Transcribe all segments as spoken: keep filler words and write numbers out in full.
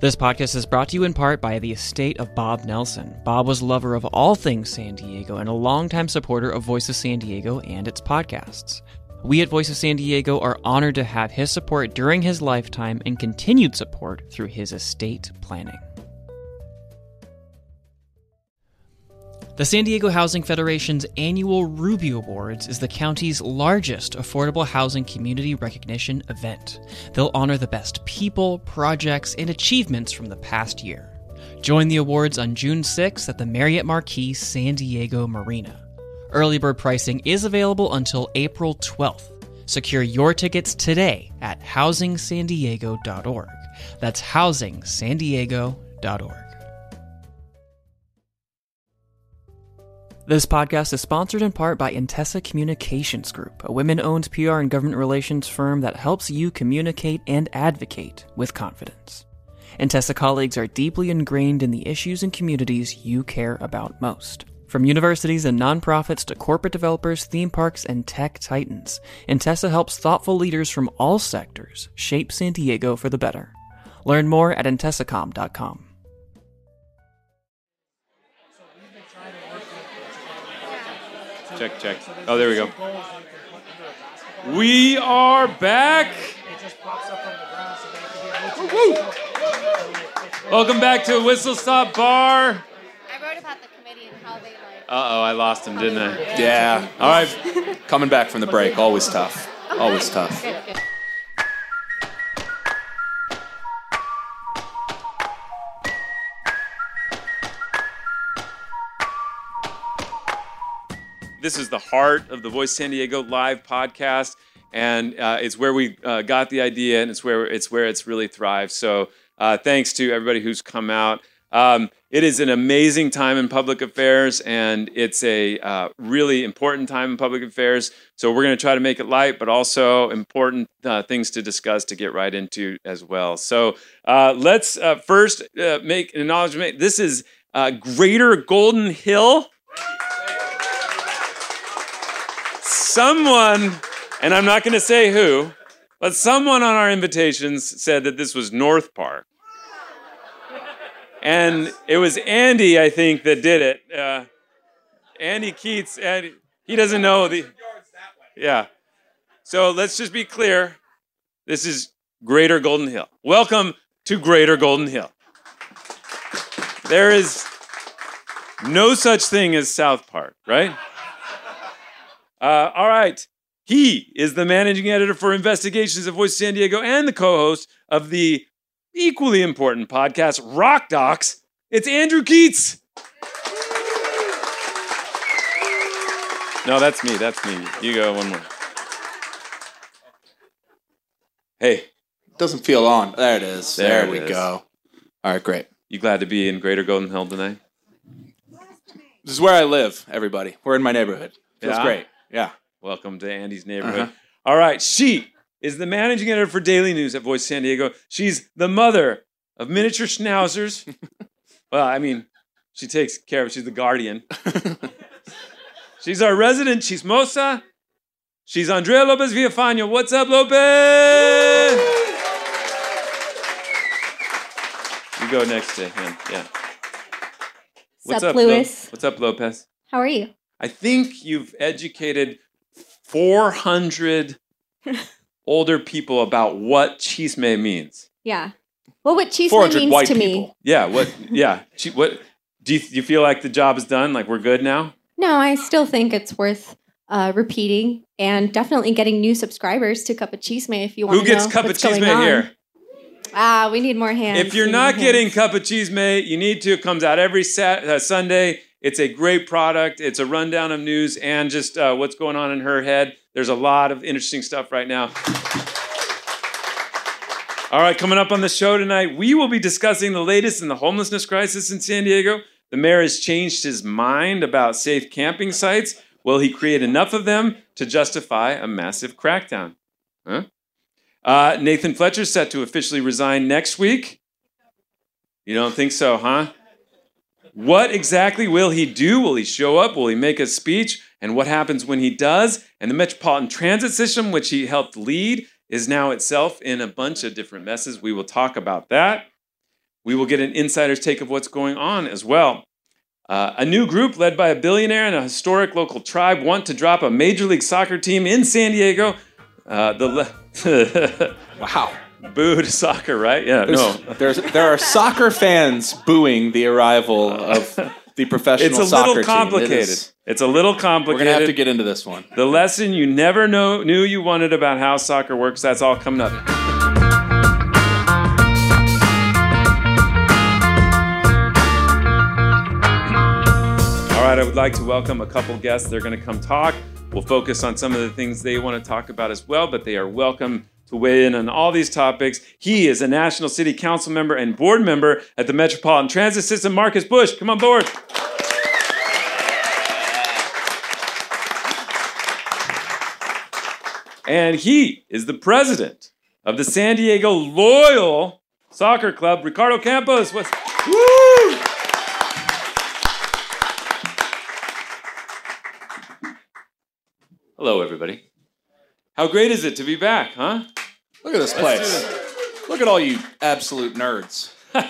This podcast is brought to you in part by the estate of Bob Nelson. Bob was a lover of all things San Diego and a longtime supporter of Voice of San Diego and its podcasts. We at Voice of San Diego are honored to have his support during his lifetime and continued support through his estate planning. The San Diego Housing Federation's annual Ruby Awards is the county's largest affordable housing community recognition event. They'll honor the best people, projects, and achievements from the past year. Join the awards on June sixth at the Marriott Marquis San Diego Marina. Early bird pricing is available until April twelfth. Secure your tickets today at housing san diego dot org. That's housing san diego dot org. This podcast is sponsored in part by Intessa Communications Group, a women-owned P R and government relations firm that helps you communicate and advocate with confidence. Intessa colleagues are deeply ingrained in the issues and communities you care about most. From universities and nonprofits to corporate developers, theme parks, and tech titans, Intessa helps thoughtful leaders from all sectors shape San Diego for the better. Learn more at intessacom dot com. Check, check. Oh, there we go. We are back. Woo-woo. Welcome back to Whistle Stop Bar. I wrote about the committee and how they like. Uh-oh, I lost him, didn't I? Yeah. All right. Coming back from the break, always tough. Oh, Always good. tough. Good, good. This is the heart of the Voice San Diego live podcast, and uh, it's where we uh, got the idea, and it's where it's where it's really thrived. So uh, thanks to everybody who's come out. Um, it is an amazing time in public affairs, and it's a uh, really important time in public affairs. So we're going to try to make it light, but also important uh, things to discuss to get right into as well. So uh, let's uh, first uh, make an acknowledgement. This is uh, Greater Golden Hill. Someone, and I'm not going to say who, but someone on our invitations said that this was North Park. And it was Andy, I think, that did it. Uh, Andy Keats, Andy, he doesn't know the... Yeah. So let's just be clear. This is Greater Golden Hill. Welcome to Greater Golden Hill. There is no such thing as South Park, right? Uh, all right. He is the managing editor for investigations of Voice San Diego and the co-host of the equally important podcast, Rock Docs. It's Andrew Keats. No, that's me. That's me. You go one more. Hey. Doesn't feel on. There it is. There There, it we is. go. All right, great. You glad to be in Greater Golden Hill tonight? This is where I live, everybody. We're in my neighborhood. Feels Yeah? great. Yeah. Welcome to Andy's neighborhood. Uh-huh. All right, she is the managing editor for Daily News at Voice San Diego. She's the mother of miniature schnauzers. Well, I mean, she takes care of, she's the guardian. She's our resident chismosa. She's Andrea Lopez Villafano. What's up, Lopez? You go next to him, yeah. What's Sup, up, Lo- Louis? What's up, Lopez? How are you? I think you've educated four hundred older people about what chisme means. Yeah. Well, what chisme four hundred means white to me. people. Yeah, what? Yeah, Chi- what? Do you, you feel like the job is done? Like we're good now? No, I still think it's worth uh, repeating and definitely getting new subscribers to Cup of Chisme if you want Who to know gets cup of what's going chisme on. here? Ah, we need more hands. If you're We not need getting hands. cup of chisme, you need to. It comes out every sat- uh, Sunday. It's a great product. It's a rundown of news and just uh, what's going on in her head. There's a lot of interesting stuff right now. All right, coming up on the show tonight, we will be discussing the latest in the homelessness crisis in San Diego. The mayor has changed his mind about safe camping sites. Will he create enough of them to justify a massive crackdown? Huh? Uh, Nathan Fletcher's set to officially resign next week. You don't think so, huh? What exactly will he do? Will he show up? Will he make a speech? And what happens when he does? And the Metropolitan Transit System, which he helped lead, is now itself in a bunch of different messes. We will talk about that. We will get an insider's take of what's going on as well. Uh, a new group led by a billionaire and a historic local tribe want to drop a Major League Soccer team in San Diego. Uh, the le- Wow. Boo to soccer, right? Yeah, There's, no. There's, there are soccer fans booing the arrival of the professional It's a soccer little team. complicated. It is, It's a little we're complicated. going to have to get into this one. The lesson you never know, knew you wanted about how soccer works, that's all coming up. All right, I would like to welcome a couple guests. They're going to come talk. We'll focus on some of the things they want to talk about as well, but they are welcome to weigh in on all these topics. He is a National City Council member and board member at the Metropolitan Transit System, Marcus Bush. Come on board. And he is the president of the San Diego Loyal Soccer Club, Ricardo Campos. What's, woo! Hello, everybody. How great is it to be back, huh? Look at this place. Look at all you absolute nerds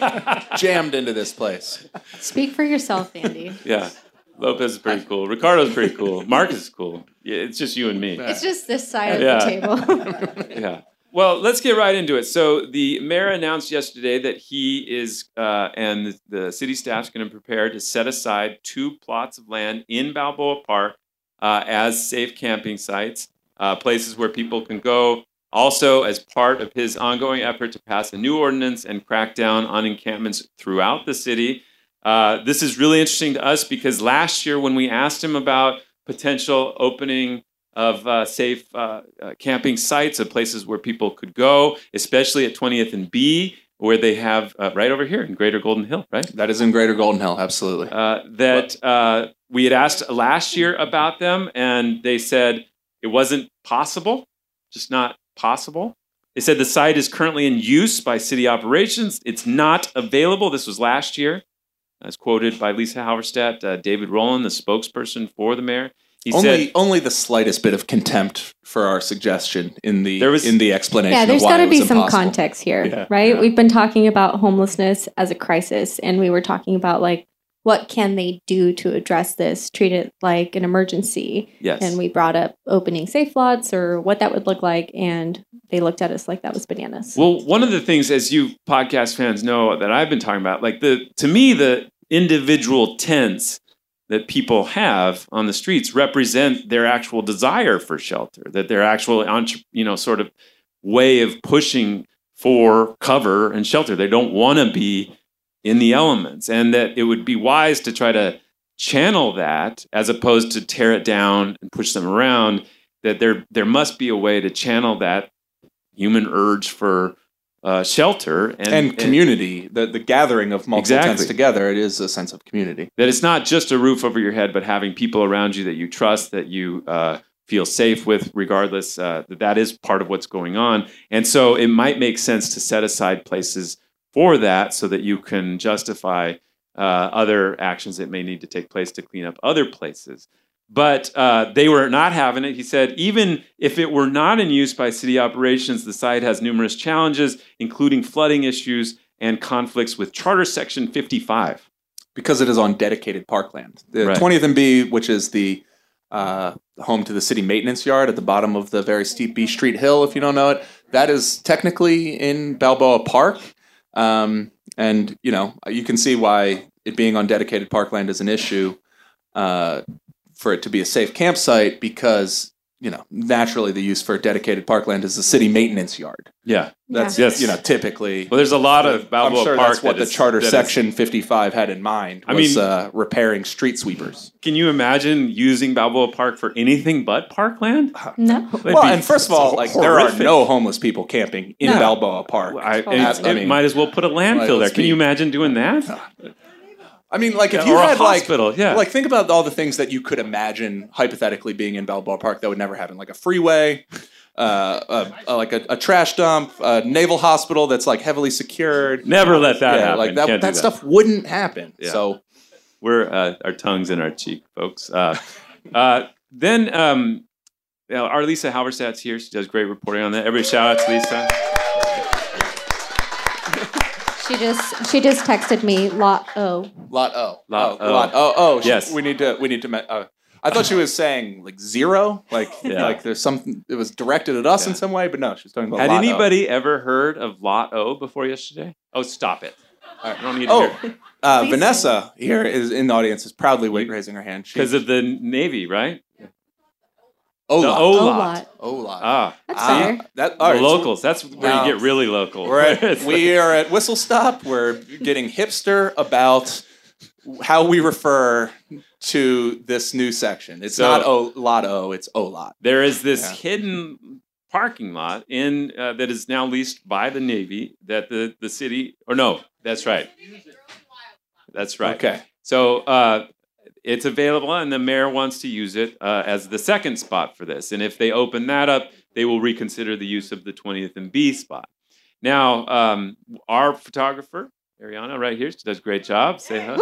jammed into this place. Speak for yourself, Andy. Yeah. Lopez is pretty cool. Ricardo's pretty cool. Marcus is cool. Yeah, it's just you and me. It's just this side of Yeah. the table. Yeah. Well, let's get right into it. So the mayor announced yesterday that he is, uh, and the, the city staff's going to prepare to set aside two plots of land in Balboa Park uh, as safe camping sites, uh, places where people can go. Also, as part of his ongoing effort to pass a new ordinance and crack down on encampments throughout the city. Uh, this is really interesting to us because last year when we asked him about potential opening of uh, safe uh, uh, camping sites of places where people could go, especially at twentieth and B, where they have, uh, right over here in Greater Golden Hill, right? That is in Greater Golden Hill, absolutely. Uh, that uh, we had asked last year about them, and they said it wasn't possible, just not possible. They said the site is currently in use by city operations. It's not available. This was last year, as quoted by Lisa Halverstadt, uh, David Rowland, the spokesperson for the mayor. He only, said, only the slightest bit of contempt for our suggestion in the There was- in the explanation. Yeah, there's got got to to be some context here, Yeah. right? Yeah. We've been talking about homelessness as a crisis, and we were talking about like what can they do to address this, treat it like an emergency. yes. And we brought up opening safe lots or what that would look like, and they looked at us like that was bananas. Well, one of the things, as you podcast fans know, that I've been talking about, like the to me, the individual tents that people have on the streets represent their actual desire for shelter, that their actual, you know, sort of way of pushing for cover and shelter. They don't want to be in the elements, and that it would be wise to try to channel that as opposed to tear it down and push them around. That there there must be a way to channel that human urge for uh, shelter and, And community, the, the gathering of multiple Exactly. tents together, it is a sense of community. that it's not just a roof over your head, but having people around you that you trust, that you uh, feel safe with, regardless. Uh, that that is part of what's going on, and so it might make sense to set aside places for that, so that you can justify uh, other actions that may need to take place to clean up other places. But uh, they were not having it. He said, even if it were not in use by city operations, the site has numerous challenges, including flooding issues and conflicts with Charter Section fifty-five. Because it is on dedicated parkland. The Right. twentieth and B, which is the uh, home to the city maintenance yard at the bottom of the very steep B Street Hill, if you don't know it, that is technically in Balboa Park. Um, and, you know, you can see why it being on dedicated parkland is an issue uh, for it to be a safe campsite because, you know, naturally the use for dedicated parkland is the city maintenance yard. Yeah. That's, Yes. you know, typically... Well, there's a lot of Balboa I'm sure Park that's what that the is- Charter that is- Section fifty-five had in mind, was I mean- uh, repairing street sweepers. Can you imagine using Balboa Park for anything but parkland? No. It'd Well, be and first of all, so like there are horrific. no homeless people camping in No. Balboa Park. I, Oh, it's- I it mean- might as well put a landfill Like, there. let's Can you be- imagine doing that? I mean, like if Yeah, you or a had like, hospital, yeah. like think about all the things that you could imagine hypothetically being in Balboa Park that would never happen, like a freeway, uh, a, a, like a, a trash dump, a naval hospital that's like heavily secured. Never let that yeah, happen. like that. Can't do That stuff wouldn't happen. Yeah. So We're uh, our tongues in our cheek, folks. Uh, uh, then um, you know, our Lisa Halverstadt's here. She does great reporting on that. Everybody shout out to Lisa. She just she just texted me lot O. Lot O. Lot oh, O. Lot O. Oh, sh- Yes. We need to. We need to. me- Uh, I thought she was saying like zero, like Yeah. like there's something. It was directed at us Yeah. in some way, but no, she was talking about. Had Lot O. anybody ever heard of Lot O before yesterday? Oh, stop it. All right. I don't need to Oh, hear uh, Please Vanessa here is in the audience is proudly wa- raising her hand. She, because of the Navy, right? O The lot. O O lot. lot. O lot. Ah, That's Ah, better. that, the all right, so locals. That's where now- you get really local. We're at, we are at Whistle Stop. We're getting hipster about how we refer to this new section. It's So- not O lot O. It's O lot. There is this Yeah. hidden parking lot in uh, that is now leased by the Navy that the, the city or no, that's right. That's right. Okay. So uh, it's available, and the mayor wants to use it uh, as the second spot for this. And if they open that up, they will reconsider the use of the twentieth and B spot. Now, um, our photographer, Ariana, right here, she does a great job. Say hi.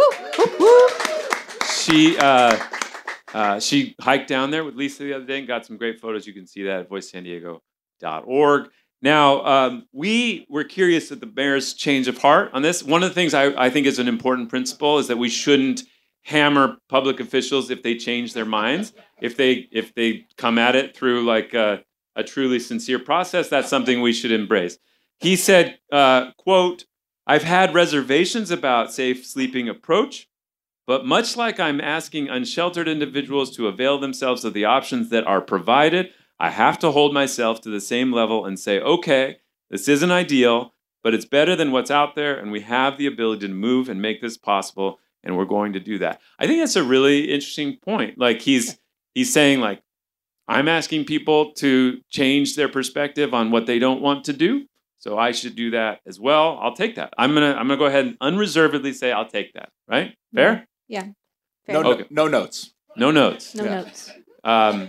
She uh, uh, she hiked down there with Lisa the other day and got some great photos. You can see that at voice san diego dot org. Now, um, we were curious at the mayor's change of heart on this. One of the things I, I think is an important principle is that we shouldn't hammer public officials if they change their minds. If they if they come at it through like a, a truly sincere process, that's something we should embrace. He said, uh, quote, "I've had reservations about safe sleeping approach, but much like I'm asking unsheltered individuals to avail themselves of the options that are provided, I have to hold myself to the same level and say, okay, this isn't ideal, but it's better than what's out there, and we have the ability to move and make this possible, and we're going to do that." I think that's a really interesting point. Like he's he's saying, like, I'm asking people to change their perspective on what they don't want to do, so I should do that as well. I'll take that. I'm gonna I'm gonna go ahead and unreservedly say I'll take that. Right? Fair? Yeah. No, Fair. no, Okay. no notes. No notes. No Yeah. notes. Um,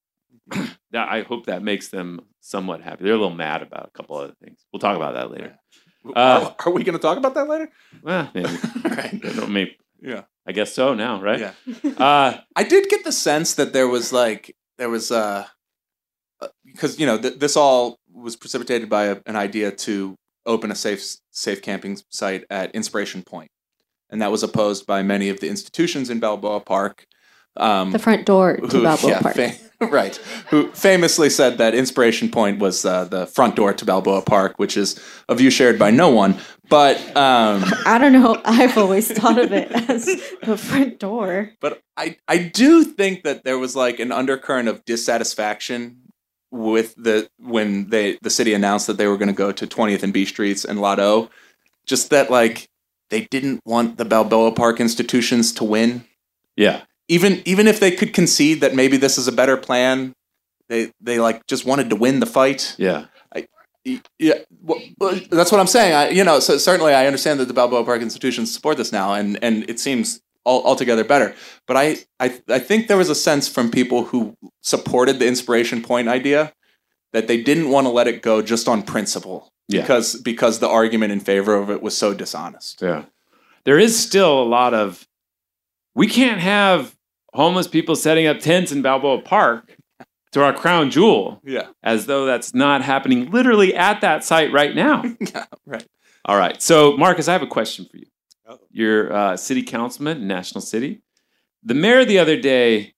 that I hope that makes them somewhat happy. They're a little mad about a couple other things. We'll talk about that later. Uh, are, are we going to talk about that later? Well, maybe. All right. I don't mean, Yeah. I guess so now, right? Yeah. Uh, I did get the sense that there was like there was uh because you know th- this all was precipitated by a, an idea to open a safe safe camping site at Inspiration Point, and that was opposed by many of the institutions in Balboa Park. Um, The front door to who- Balboa yeah, Park. fa- right, who famously said that Inspiration Point was uh, the front door to Balboa Park, which is a view shared by no one. But um, I don't know. I've always thought of it as the front door. But I, I do think that there was like an undercurrent of dissatisfaction with the when they the city announced that they were going to go to twentieth and B Streets and Lot O. Just that like they didn't want the Balboa Park institutions to win. yeah. Even even if they could concede that maybe this is a better plan, they they like just wanted to win the fight. Yeah. Yeah, well, well, that's what I'm saying. I, you know, so certainly I understand that the Balboa Park institutions support this now, and, and it seems all, altogether better. But I, I I think there was a sense from people who supported the Inspiration Point idea that they didn't want to let it go just on principle Yeah. because because the argument in favor of it was so dishonest. Yeah. There is still a lot of, we can't have homeless people setting up tents in Balboa Park to our crown jewel, Yeah, as though that's not happening literally at that site right now. yeah, right. All right. So, Marcus, I have a question for you. You're uh, city councilman in National City. The mayor the other day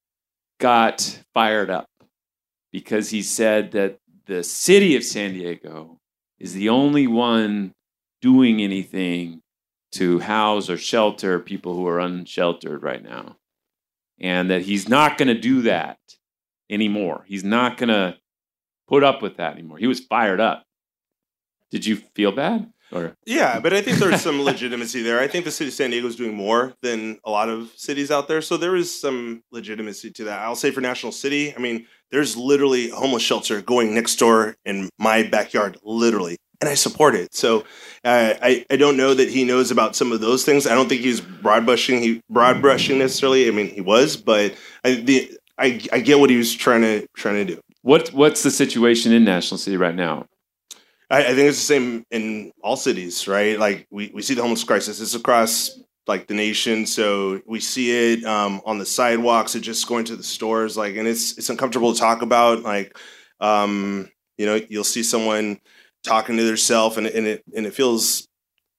got fired up because he said that the city of San Diego is the only one doing anything to house or shelter people who are unsheltered right now. And that he's not going to do that anymore. He's not going to put up with that anymore. He was fired up. Did you feel bad? Or Yeah, but I think there's some legitimacy there. I think the city of San Diego is doing more than a lot of cities out there. So there is some legitimacy to that. I'll say for National City, I mean, there's literally a homeless shelter going next door in my backyard, literally. And I support it. So uh, I, I don't know that he knows about some of those things. I don't think he's broad brushing, he broad brushing necessarily. I mean, he was, but I, the, I, I get what he was trying to trying to do. what what's the situation in National City right now? I, I think it's the same in all cities, right? Like we, we see the homeless crisis. It's across like the nation. So we see it um, on the sidewalks, it just going to the stores, like, and it's it's uncomfortable to talk about. Like, um, you know, you'll see someone talking to themselves, and, and it and it feels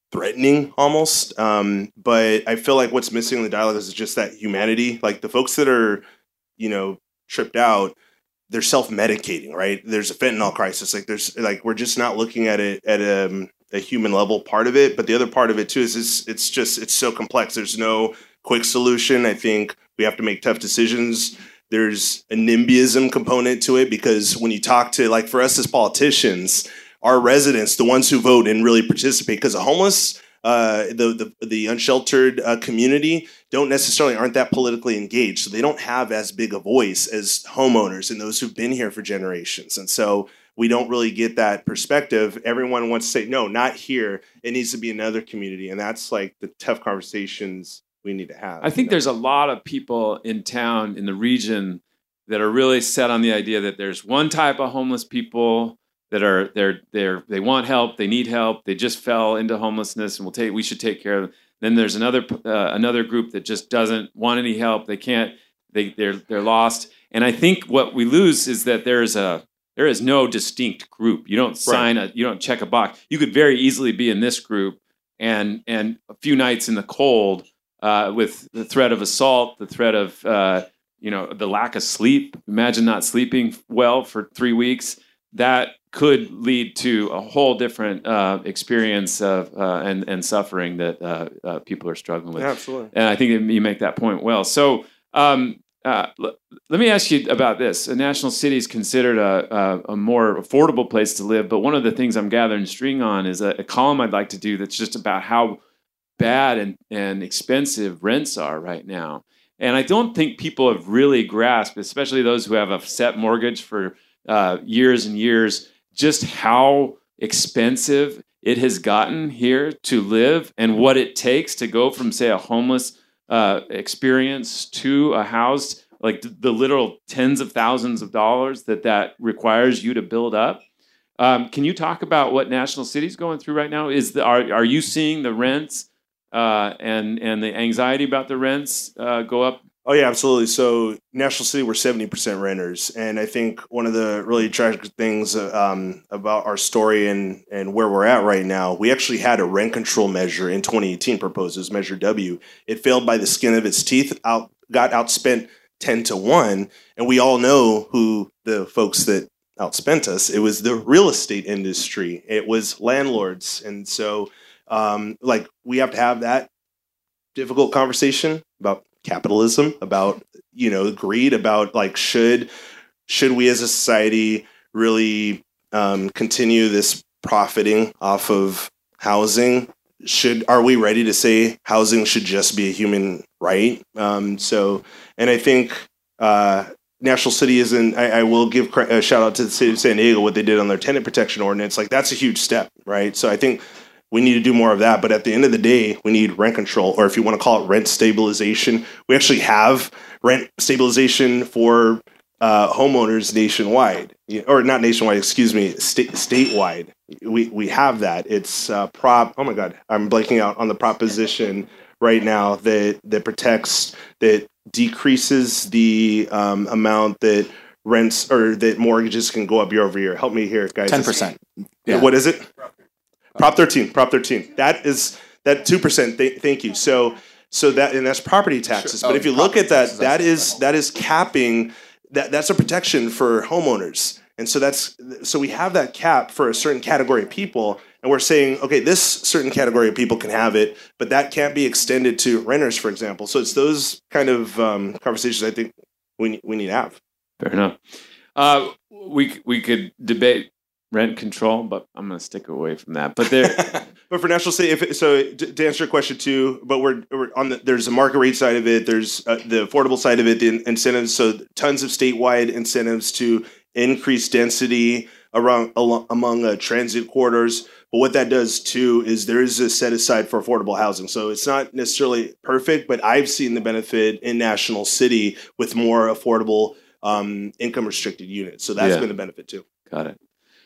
threatening almost. Um, but I feel like what's missing in the dialogue is just that humanity. Like the folks that are, you know, tripped out, they're self-medicating, right? There's a fentanyl crisis. Like there's like we're just not looking at it at a, a human level part of it. But the other part of it too is it's, it's just it's so complex. There's no quick solution. I think we have to make tough decisions. There's a NIMBYism component to it because when you talk to, like for us as politicians, our residents, the ones who vote and really participate, because the homeless, uh, the, the the unsheltered uh, community don't necessarily aren't that politically engaged. So they don't have as big a voice as homeowners and those who've been here for generations. And so we don't really get that perspective. Everyone wants to say, no, not here. It needs to be another community. And that's like the tough conversations we need to have. I think there's a lot of people in town, in the region, that are really set on the idea that there's one type of homeless people that are they're they're they want help, they need help, they just fell into homelessness, and we'll take we should take care of them. Then there's another uh, another group that just doesn't want any help. They can't. They they're they're lost. And I think what we lose is that there's a there is no distinct group. You don't sign right. a you don't check a box. You could very easily be in this group, and and a few nights in the cold. Uh, with the threat of assault, the threat of uh, you know the lack of sleep. Imagine not sleeping well for three weeks. That could lead to a whole different uh, experience of uh, and and suffering that uh, uh, people are struggling with. Yeah, absolutely. And I think you make that point well. So um, uh, l- let me ask you about this. A national city is considered a, a, a more affordable place to live, but one of the things I'm gathering string on is a, a column I'd like to do that's just about how bad and, and expensive rents are right now. And I don't think people have really grasped, especially those who have a set mortgage for uh, years and years, just how expensive it has gotten here to live and what it takes to go from, say, a homeless uh, experience to a house, like the, the literal tens of thousands of dollars that that requires you to build up. Um, can you talk about what National City's going through right now? Is the, are, are you seeing the rents Uh, and and the anxiety about the rents uh, go up? Oh yeah, absolutely. So National City, we're seventy percent renters, and I think one of the really tragic things um, about our story and and where we're at right now, we actually had a rent control measure in twenty eighteen proposed. It was Measure W. It failed by the skin of its teeth. Out got outspent ten to one, and we all know who the folks that outspent us. It was the real estate industry. It was landlords, and so. Um, like we have to have that difficult conversation about capitalism, about, you know, greed, about like, should, should we as a society really, um, continue this profiting off of housing? Should, are we ready to say housing should just be a human right? Um, so, and I think, uh, National City isn't, I, I will give a shout out to the city of San Diego, what they did on their tenant protection ordinance. Like that's a huge step, right? So I think, we need to do more of that. But at the end of the day, we need rent control, or if you want to call it rent stabilization. We actually have rent stabilization for uh, homeowners nationwide, or not nationwide, excuse me, state, statewide. We we have that. It's uh, prop, oh my God, I'm blanking out on the proposition right now that, that protects, that decreases the um, amount that rents or that mortgages can go up year over year. Help me here, guys. ten percent. Yeah. What is it? Prop thirteen, Prop thirteen. That is that two percent. Th- thank you. So, so that and that's property taxes. Sure. But Oh, if you look at that, taxes, that that's- is that is capping. That that's a protection for homeowners, and so that's so we have that cap for a certain category of people, and we're saying, okay, this certain category of people can have it, but that can't be extended to renters, for example. So it's those kind of um, conversations I think we we need to have. Fair enough. Uh, we we could debate rent control, but I'm going to stick away from that. But there, but for National City, if it, so to, to answer your question too, but we're, we're on the there's a market rate side of it, there's uh, the affordable side of it, the incentives. So tons of statewide incentives to increase density around along, among uh, transit corridors. But what that does too is there is a set aside for affordable housing. So it's not necessarily perfect, but I've seen the benefit in National City with more affordable um, income restricted units. So that's Yeah. been the benefit too. got it.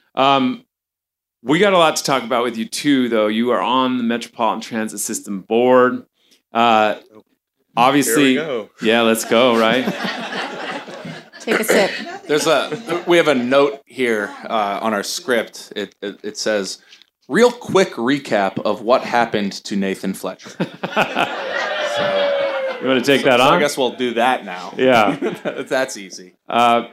Um, we got a lot to talk about with you too, though. You are on the Metropolitan Transit System Board. Uh, obviously, There we go. yeah, let's go, right? Take a sip. There's a we have a note here uh, on our script. It, it it says real quick recap of what happened to Nathan Fletcher. so, You want to take so, that so on? I guess we'll do that now. Yeah. That's easy. Uh,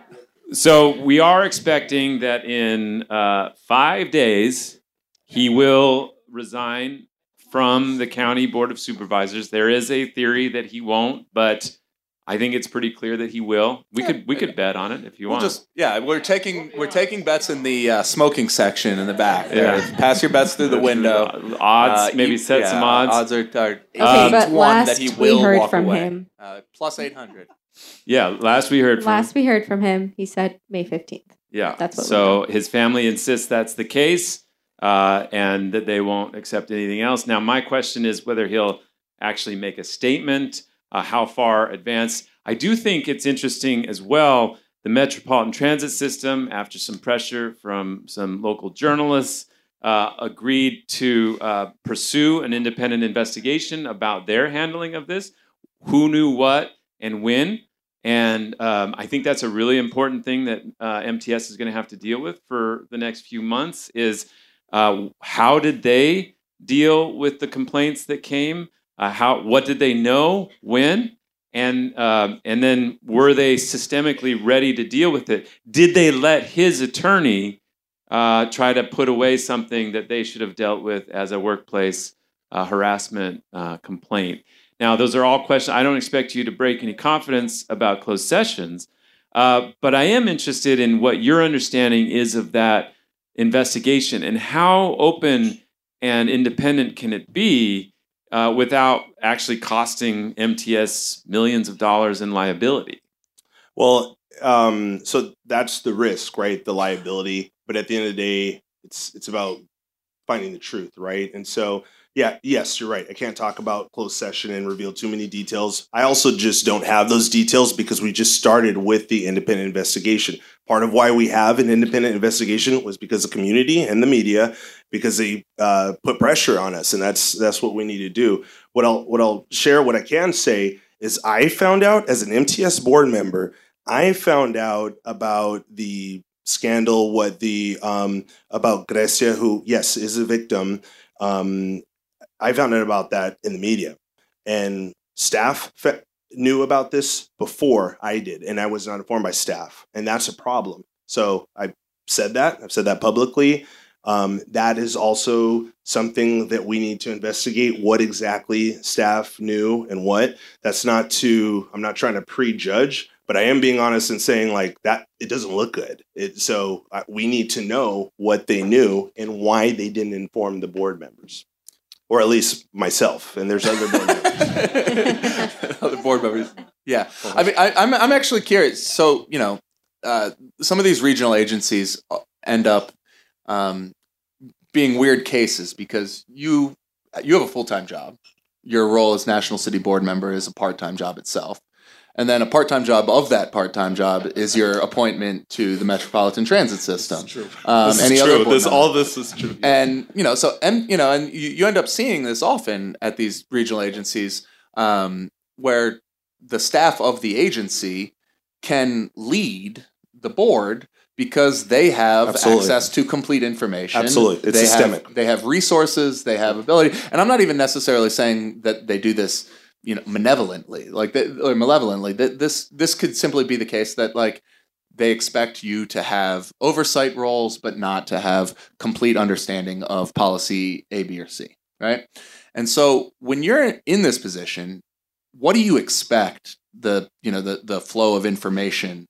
so we are expecting that in uh, five days he will resign from the County Board of Supervisors. There is a theory that he won't, but I think it's pretty clear that he will. We could we could bet on it if you We'll want. just yeah, we're taking we're taking bets in the uh, smoking section in the back. there. Yeah. Pass your bets through the window. Odds, Uh, maybe you- set yeah, some odds. Odds are, are Okay, Um, but one last that he we will heard walk from away. him. Uh, plus eight hundred. Yeah, last we heard from Last we heard from him, he said May fifteenth. Yeah. That's what we so his family insists that's the case, uh, and that they won't accept anything else. Now, my question is whether he'll actually make a statement, uh, how far advanced. I do think it's interesting as well. The Metropolitan Transit System, after some pressure from some local journalists, uh, agreed to uh, pursue an independent investigation about their handling of this. Who knew what and when? And um, I think that's a really important thing that uh, M T S is going to have to deal with for the next few months is uh, how did they deal with the complaints that came? Uh, how what did they know when? And um, and then were they systemically ready to deal with it? Did they let his attorney uh, try to put away something that they should have dealt with as a workplace uh, harassment uh, complaint? Now, those are all questions. I don't expect you to break any confidence about closed sessions, uh, but I am interested in what your understanding is of that investigation and how open and independent can it be uh, without actually costing M T S millions of dollars in liability. Well, um, so that's the risk, right? The liability. But at the end of the day, it's it's about finding the truth, right? And so, yeah, yes, you're right. I can't talk about closed session and reveal too many details. I also just don't have those details because we just started with the independent investigation. Part of why we have an independent investigation was because the community and the media, because they uh, put pressure on us, and that's that's what we need to do. What I'll what I'll share, what I can say is, I found out as an M T S board member, I found out about the scandal, what the um, about Grecia, who yes is a victim. Um, I found out about that in the media, and staff fe- knew about this before I did, and I was not informed by staff, and that's a problem. So I said that. I've said that publicly. Um, that is also something that we need to investigate, what exactly staff knew and what. That's not to, I'm not trying to prejudge, but I am being honest and saying like that, it doesn't look good. It, so uh, we need to know what they knew and why they didn't inform the board members. Or at least myself, and there's other board members. Other board members. Yeah, I mean, I, I'm I'm actually curious. So you know, uh, some of these regional agencies end up um, being weird cases because you you have a full time job. Your role as National City Board member is a part time job itself, and then a part time job of that part time job is your appointment to the Metropolitan Transit System. This is true. Um, this any is other true. board This, member. all this is true. And you know, so and you know, and you, you end up seeing this often at these regional agencies, um, where the staff of the agency can lead the board because they have Absolutely. access to complete information. Absolutely. It's they systemic. Have, they have resources. They have ability. And I'm not even necessarily saying that they do this, you know, malevolently, like they, or malevolently. That this this could simply be the case that like they expect you to have oversight roles, but not to have complete understanding of policy A, B, or C, right? And so when you're in this position, what do you expect the you know the the flow of information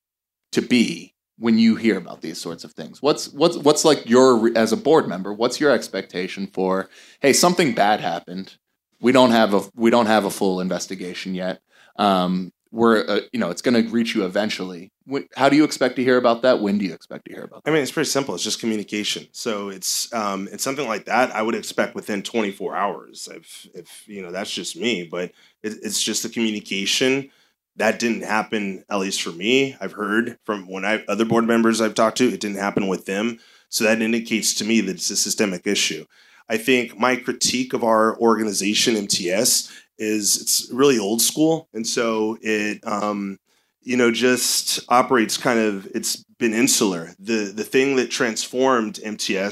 to be when you hear about these sorts of things? What's what's what's like your as a board member? What's your expectation for? Hey, something bad happened. We don't have a we don't have a full investigation yet. Um, we're uh, you know it's going to reach you eventually. Wh- How do you expect to hear about that? When do you expect to hear about that? I mean, it's pretty simple. It's just communication. So it's um, it's something like that. I would expect within twenty-four hours. If if you know, that's just me. But it, it's just the communication that didn't happen. At least for me, I've heard from when I other board members I've talked to, it didn't happen with them. So that indicates to me that it's a systemic issue. I think my critique of our organization, M T S, is it's really old school, and so it. Um, you know, just operates kind of, it's been insular. The the thing that transformed M T S,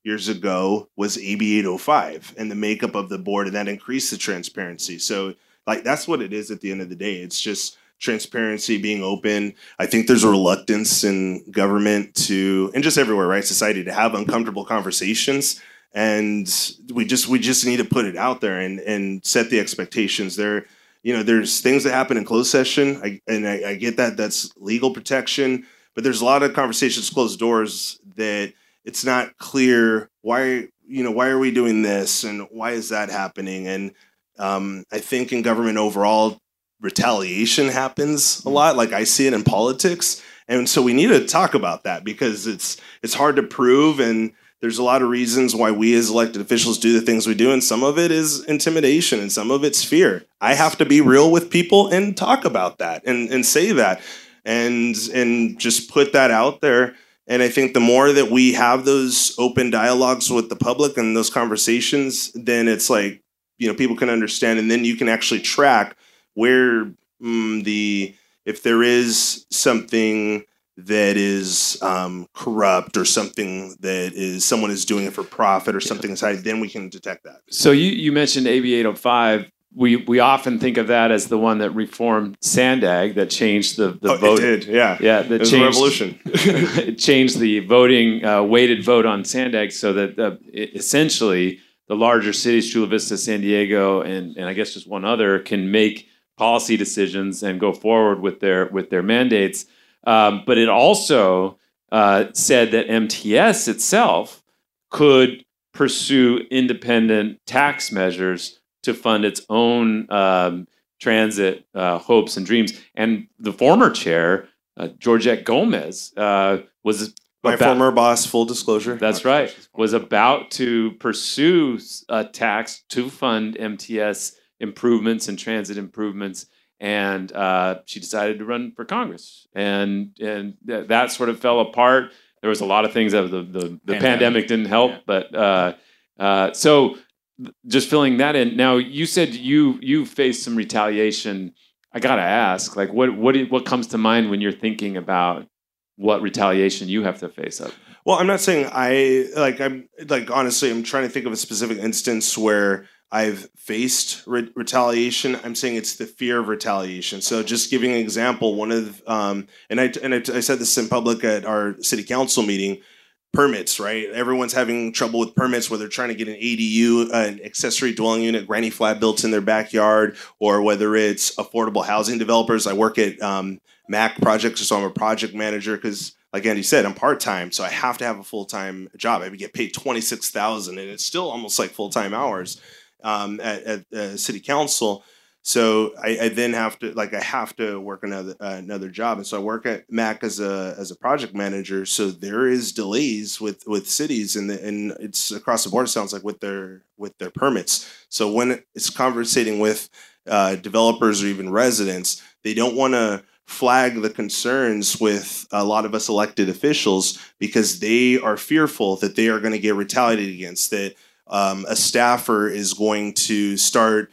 years ago was A B eight oh five and the makeup of the board, and that increased the transparency. So like that's what it is at the end of the day. It's just transparency, being open. I think there's a reluctance in government to, and just everywhere, right, society, to have uncomfortable conversations. And we just we just need to put it out there and and set the expectations. There, you know, there's things that happen in closed session, I, and I, I get that that's legal protection. But there's a lot of conversations, closed doors, that it's not clear why, you know, why are we doing this and why is that happening? And um, I think in government overall, retaliation happens a lot. Like I see it in politics. And so we need to talk about that because it's it's hard to prove. And there's a lot of reasons why we as elected officials do the things we do. And some of it is intimidation and some of it's fear. I have to be real with people and talk about that and, and say that. And and just put that out there. And I think the more that we have those open dialogues with the public and those conversations, then it's like, you know, people can understand, and then you can actually track where mm, the if there is something that is um, corrupt or something that is someone is doing it for profit or something inside, then we can detect that. So you, you mentioned A B eight oh five. We we often think of that as the one that reformed Sandag, that changed the, the oh, vote. It did, yeah. Yeah, that it was changed, a revolution. It changed the voting, uh, weighted vote on Sandag so that uh, it, essentially the larger cities, Chula Vista, San Diego, and, and I guess just one other, can make policy decisions and go forward with their with their mandates. Um, but it also uh, said that M T S itself could pursue independent tax measures to fund its own um, transit uh, hopes and dreams. And the former chair, uh, Georgette Gomez, uh, was my about, former boss. Full disclosure. That's right. Was about to pursue a tax to fund M T S improvements and transit improvements. And uh, she decided to run for Congress, and and th- that sort of fell apart. There was a lot of things that the the, the pandemic. pandemic didn't help, yeah. but uh, uh, so just filling that in. Now you said you you faced some retaliation. I gotta ask, like what what what comes to mind when you're thinking about what retaliation you have to face up? Well, I'm not saying I like I'm like honestly, I'm trying to think of a specific instance where I've faced re- retaliation. I'm saying it's the fear of retaliation. So just giving an example, one of, um, and, I, and I, I said this in public at our city council meeting, permits, right? Everyone's having trouble with permits, whether they're trying to get an A D U, an accessory dwelling unit, granny flat built in their backyard, or whether it's affordable housing developers. I work at um, M A C projects, so I'm a project manager because, like Andy said, I'm part-time, so I have to have a full-time job. I get paid twenty-six thousand dollars, and it's still almost like full-time hours. Um, at, at uh, city council, so I, I then have to like I have to work another uh, another job, and so I work at M A C as a as a project manager. So there is delays with, with cities, and the, and it's across the board. It sounds like with their with their permits. So when it's conversating with uh, developers or even residents, they don't want to flag the concerns with a lot of us elected officials because they are fearful that they are going to get retaliated against. That Um, a staffer is going to start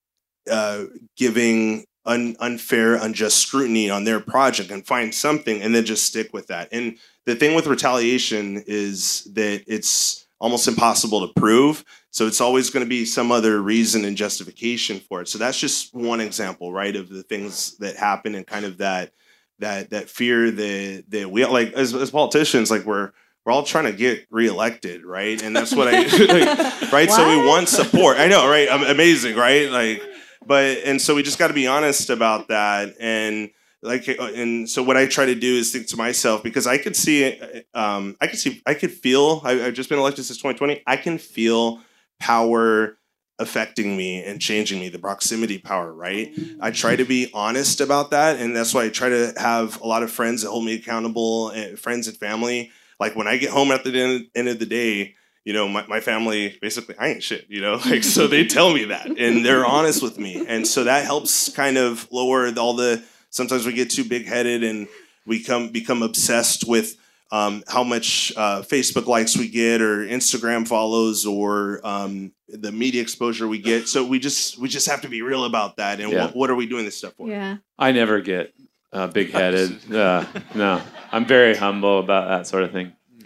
uh, giving un- unfair, unjust scrutiny on their project and find something and then just stick with that. And the thing with retaliation is that it's almost impossible to prove. So it's always going to be some other reason and justification for it. So that's just one example, right, of the things that happen and kind of that that that fear that that we like as, as politicians, like we're We're all trying to get reelected, right? And that's what I, like, right? What? So we want support. I know, right? Amazing, right? Like, but and so we just got to be honest about that. And like, and so what I try to do is think to myself, because I could see, um, I could see, I could feel. I, I've just been elected since twenty twenty. I can feel power affecting me and changing me, the proximity power, right? I try to be honest about that, and that's why I try to have a lot of friends that hold me accountable, and friends and family. Like when I get home at the end, end of the day, you know, my, my family, basically, I ain't shit, you know, like, so they tell me that and they're honest with me. And so that helps kind of lower all the, sometimes we get too big headed and we come become obsessed with um, how much uh, Facebook likes we get or Instagram follows or um, the media exposure we get. So we just, we just have to be real about that. And yeah. what, what are we doing this stuff for? Yeah. I never get Uh, big-headed. Uh, no, I'm very humble about that sort of thing.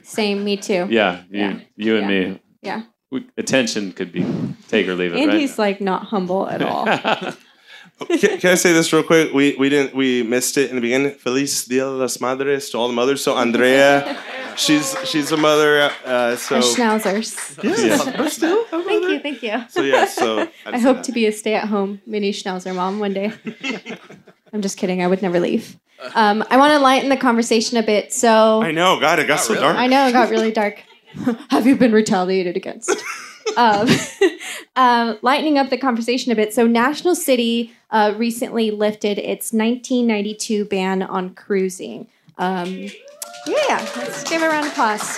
Same, me too. Yeah, you, Yeah. you and Yeah. me. Yeah. We, attention could be take or leave it, And right? he's like not humble at all. Can, can I say this real quick? We we didn't we missed it in the beginning. Feliz Dia de las Madres to all the mothers. So Andrea, she's she's a mother. Uh, so Or schnauzers. yeah. Thank you, thank you. So yeah. So I hope to be a stay-at-home mini schnauzer mom one day. I'm just kidding. I would never leave. Um, I want to lighten the conversation a bit. So I know. God, it got so dark. I know it got really dark. Have you been retaliated against? um, uh, lightening up the conversation a bit. So National City uh, recently lifted its nineteen ninety-two ban on cruising. Um, yeah, let's give a round of applause.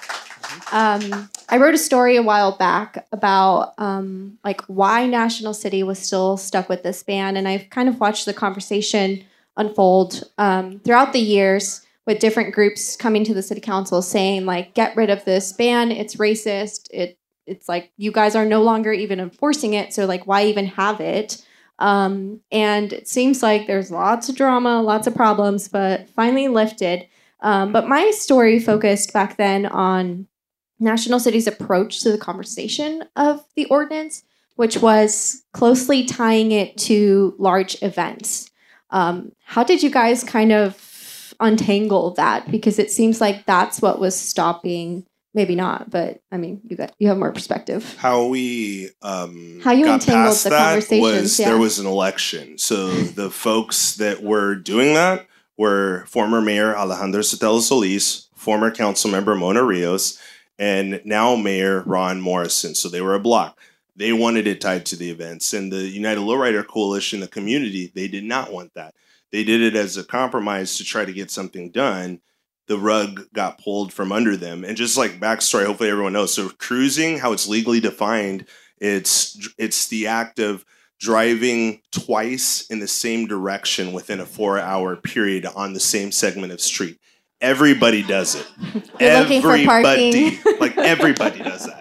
Um, I wrote a story a while back about um, like why National City was still stuck with this ban, and I've kind of watched the conversation unfold um, throughout the years with different groups coming to the city council saying like, get rid of this ban, it's racist, it it's like you guys are no longer even enforcing it, so like why even have it? Um, and it seems like there's lots of drama, lots of problems, but finally lifted. Um, but my story focused back then on National City's approach to the conversation of the ordinance, which was closely tying it to large events. Um, how did you guys kind of untangle that? Because it seems like that's what was stopping. Maybe not, but I mean, you got you have more perspective. How we um, How you got untangled past the that conversations, was yeah. there was an election. So the folks that were doing that were former Mayor Alejandro Sotelo Solis, former council member Mona Rios, and now Mayor Ron Morrison. So they were a block. They wanted it tied to the events. And the United Lowrider Coalition, the community, they did not want that. They did it as a compromise to try to get something done. The rug got pulled from under them. And just like backstory, hopefully everyone knows. So cruising, how it's legally defined, it's it's the act of driving twice in the same direction within a four-hour period on the same segment of street. Everybody does it. You're looking for Everybody, parking. like everybody does that.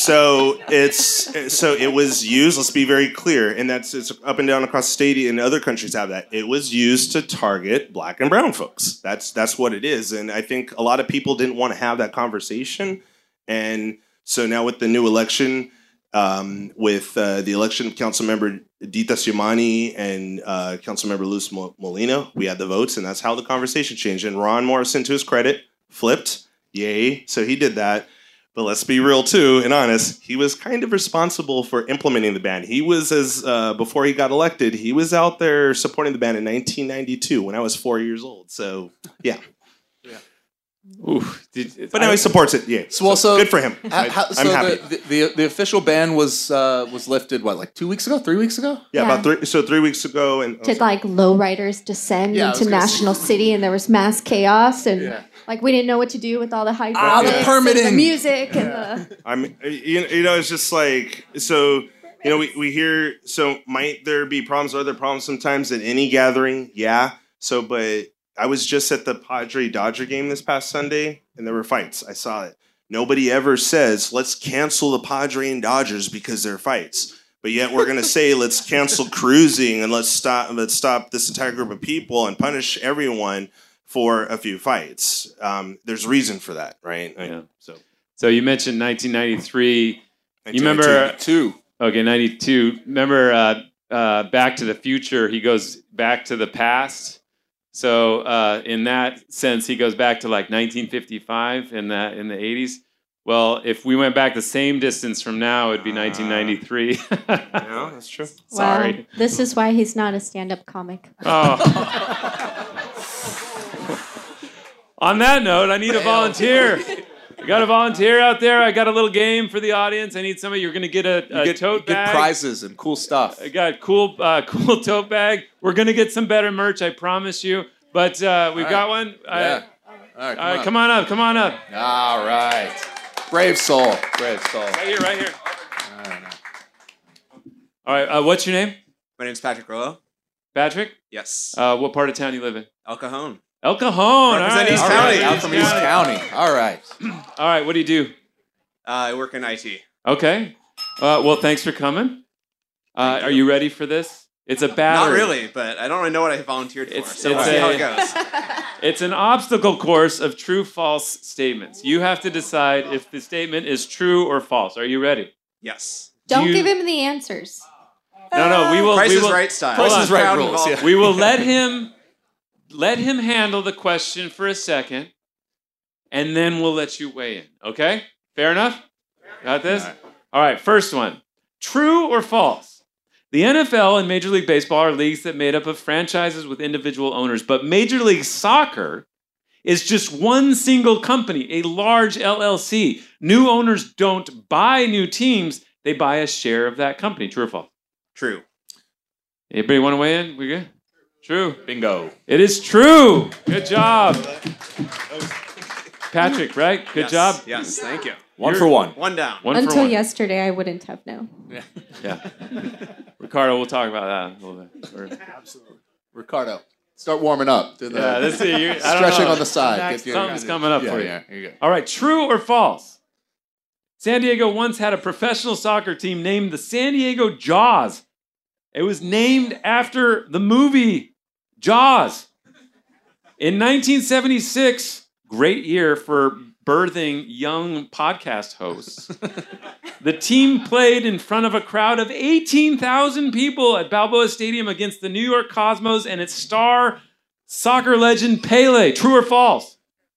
So it's so it was used. Let's be very clear, and that's it's up and down across the state, and other countries have that. It was used to target Black and brown folks. That's that's what it is, and I think a lot of people didn't want to have that conversation, and so now with the new election, um, with uh, the election of Councilmember Dita Siomani and uh, Councilmember Luz Molina, we had the votes, and that's how the conversation changed. And Ron Morrison, to his credit, flipped. Yay! So he did that. But let's be real, too, and honest. He was kind of responsible for implementing the ban. He was, as uh, before he got elected, he was out there supporting the ban in nineteen ninety-two when I was four years old. So, yeah. yeah. Ooh, did, But now I, he supports it. Yeah. So, well, so good for him. How, I, how, I'm so happy. the, the the official ban was uh, was lifted what, like two weeks ago, three weeks ago? yeah, Yeah. about three. So three weeks ago, and Did like lowriders descend Yeah, I was into gonna National City and there was mass chaos and Yeah. like we didn't know what to do with all the hydraulics Ah, the and the permitting. music and the I'm, you you know, it's just like so. You know, we we hear. So might there be problems? Are there problems sometimes at any gathering? Yeah. So, but I was just at the Padre Dodger game this past Sunday, and there were fights. I saw it. Nobody ever says, let's cancel the Padre and Dodgers because there are fights. But yet we're going to say, let's cancel cruising and let's stop let's stop this entire group of people and punish everyone for a few fights. Um, there's reason for that, right? Yeah. So, So you mentioned nineteen ninety-three. You remember? Two. Okay, ninety-two. Remember uh, uh, Back to the Future? He goes back to the past. So uh, in that sense, he goes back to like nineteen fifty-five in that in the eighties. Well, if we went back the same distance from now, it'd be nineteen ninety-three. yeah, that's true. Sorry. Wow, this is why he's not a stand-up comic. Oh. On that note, I need a volunteer. I got a volunteer out there. I got a little game for the audience. I need somebody. You're going to get a, You a get, tote you get bag. prizes and cool stuff. I got cool, uh, cool tote bag. We're gonna get some better merch, I promise you. But uh, we've All got right. one. Yeah. All right, come, Uh, uh, on. come on up. Come on up. All right. Brave soul. Brave soul. Right here. Right here. All right. All right. Uh, what's your name? My name's Patrick Rollo. Patrick. Yes. Uh, what part of town you live in? El Cajon. El Cajon. Represent All right. East All County. right. Out from East County. All right. All right. What do you do? Uh, I work in I T. Okay. Uh, well, thanks for coming. Uh, are you ready for this? It's a Not battery. really, but I don't really know what I volunteered for. It's- so it's we'll see how a- it goes. It's an obstacle course of true-false statements. You have to decide if the statement is true or false. Are you ready? Yes. Don't you- give him the answers. No, no. We will. Price we is will, Right style. Hold Price on. is Right Crowd rules, involved. yeah. We will let him let him handle the question for a second, and then we'll let you weigh in. Okay? Fair enough? Got this? All right. All right, first one. True or false? The N F L and Major League Baseball are leagues that made up of franchises with individual owners, but Major League Soccer is just one single company, a large L L C. New owners don't buy new teams, they buy a share of that company. True or false? True. Anybody want to weigh in? We good? True. Bingo. It is true. Good job. Patrick, right? Good Yes. job. Yes, thank you. One You're- for one. One down. One for Until one. yesterday, I wouldn't have known. Yeah. Ricardo, we'll talk about that a little bit. We're- Ricardo, start warming up. Do the yeah, this is you stretching on the side. Next, Get your- something's coming up yeah, for you. Yeah, here you go. All right, true or false? San Diego once had a professional soccer team named the San Diego Jaws. It was named after the movie Jaws. In nineteen seventy-six, great year for birthing young podcast hosts, the team played in front of a crowd of eighteen thousand people at Balboa Stadium against the New York Cosmos and its star soccer legend Pele. True or false?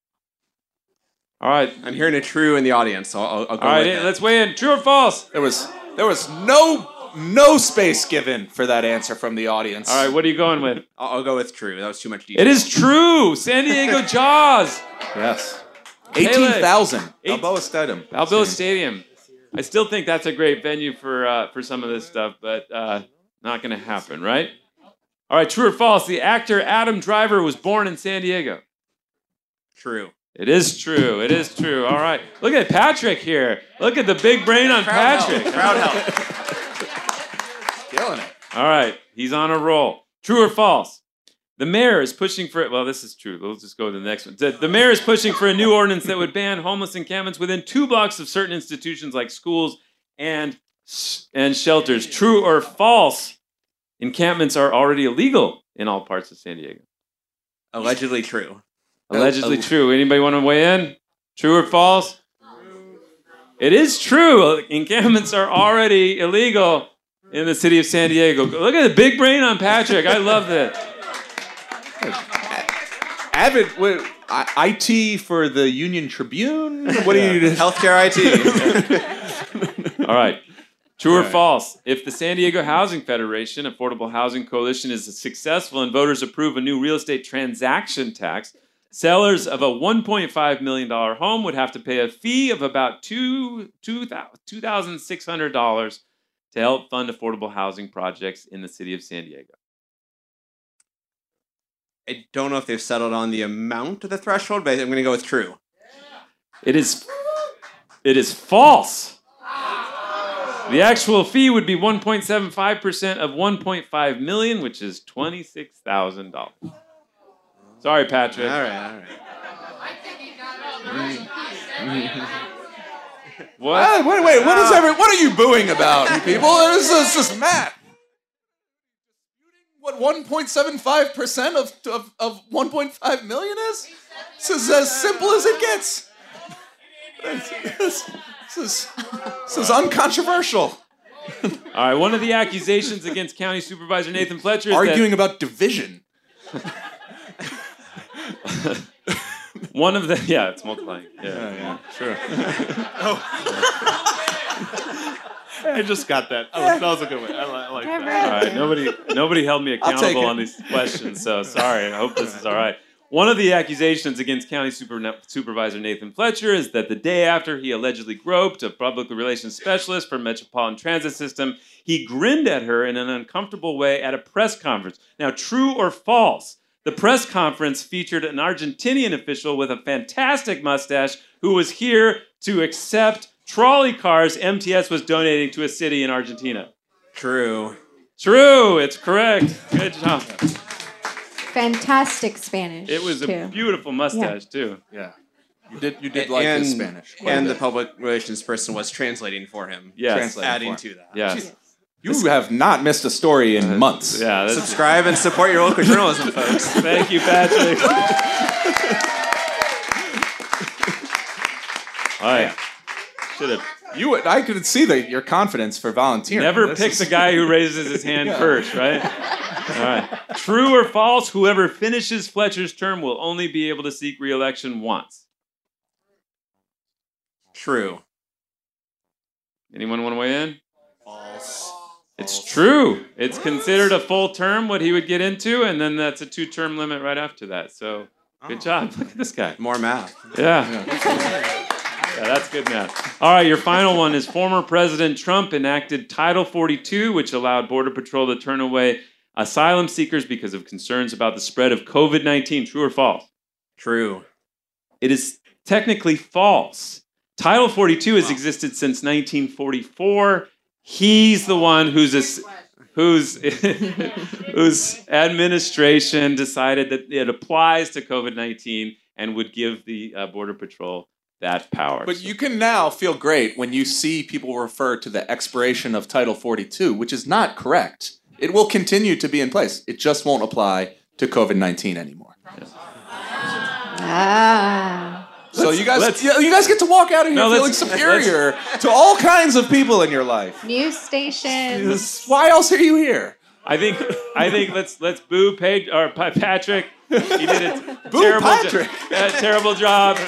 All right. I'm hearing a true in the audience, so I'll, I'll go All right, with it. let's weigh in. True or false? There was there was no no space given for that answer from the audience. All right, what are you going with? I'll, I'll go with true. That was too much detail. It is true. San Diego Jaws. Yes. Pele. Eighteen thousand. Eight- Balboa Stadium. Balboa Stadium. I still think that's a great venue for uh, for some of this stuff, but uh, not going to happen, right? All right, true or false? The actor Adam Driver was born in San Diego. True. It is true. It is true. All right. Look at Patrick here. Look at the big brain on Crowd Patrick. help. Crowd help. Killing it. All right, he's on a roll. True or false? The mayor is pushing for, well, this is true. Let's just go to the next one. The, the mayor is pushing for a new ordinance that would ban homeless encampments within two blocks of certain institutions like schools and, and shelters. True or false? Encampments are already illegal in all parts of San Diego. Allegedly true. Allegedly Uh, true. Anybody want to weigh in? True or false? It is true. Encampments are already illegal in the city of San Diego. Look at the big brain on Patrick. I love that. Avid what, I, I T for the Union Tribune. What do you do? Healthcare I T. All right. True or All right. false? If the San Diego Housing Federation, Affordable Housing Coalition, is successful and voters approve a new real estate transaction tax, sellers of a one point five million dollars home would have to pay a fee of about two thousand six hundred dollars to help fund affordable housing projects in the city of San Diego. I don't know if they've settled on the amount of the threshold, but I'm going to go with true. It is, it is false. The actual fee would be one point seven five percent of one point five million dollars, which is twenty-six thousand dollars. Sorry, Patrick. All right, all right. What? Ah, wait, wait, what is every, what are you booing about, you people? This is just math. What one point seven five percent of, of, of one point five million is? This is as simple as it gets. This, this, this is, this is uncontroversial. All right, one of the accusations against County Supervisor Nathan Fletcher is Arguing about division. that one of the, yeah, it's multiplying. Yeah. yeah, sure. I just got that. Oh, that was a good one. I, li- I like that. All right, nobody, nobody held me I'll take accountable it. on these questions, so sorry. I hope this is all right. One of the accusations against County Super- Supervisor Nathan Fletcher is that the day after he allegedly groped a public relations specialist for Metropolitan Transit System, he grinned at her in an uncomfortable way at a press conference. Now, true or false? The press conference featured an Argentinian official with a fantastic mustache who was here to accept trolley cars M T S was donating to a city in Argentina. True. True, it's correct. Good job. Fantastic Spanish. It was a too. beautiful mustache, too. Yeah. You did you did like and, his Spanish. quite a And the bit. public relations person was translating for him. Yes. Translating Adding for him. to that. Yes. You have not missed a story in months. Yeah, that's, Subscribe and support your local journalism, folks. thank you, Patrick. All right. Should have You, I could see that your confidence for volunteering. never This pick is- the guy who raises his hand first, right? All right. True or false? Whoever finishes Fletcher's term will only be able to seek re-election once. True. Anyone want to weigh in? False. It's true. It's considered a full term what he would get into, and then that's a two-term limit right after that. So, good job. Look at this guy. More math. Yeah. Yeah, that's good math. All right, your final one is former President Trump enacted Title forty-two, which allowed Border Patrol to turn away asylum seekers because of concerns about the spread of COVID nineteen. True or false? True. It is technically false. Title forty-two has existed since nineteen forty-four. He's the one who's a, whose whose administration decided that it applies to COVID nineteen and would give the uh, Border Patrol that power. But you can now feel great when you see people refer to the expiration of Title forty-two, which is not correct. It will continue to be in place. It just won't apply to COVID nineteen anymore. Ah. So you guys, let's- you you guys get to walk out of here No, feeling let's- superior to all kinds of people in your life. News stations. This- Why else are you here? I think I think let's let's boo Page or Pa- Patrick. He did a Boo terrible jo- Patrick. a terrible job.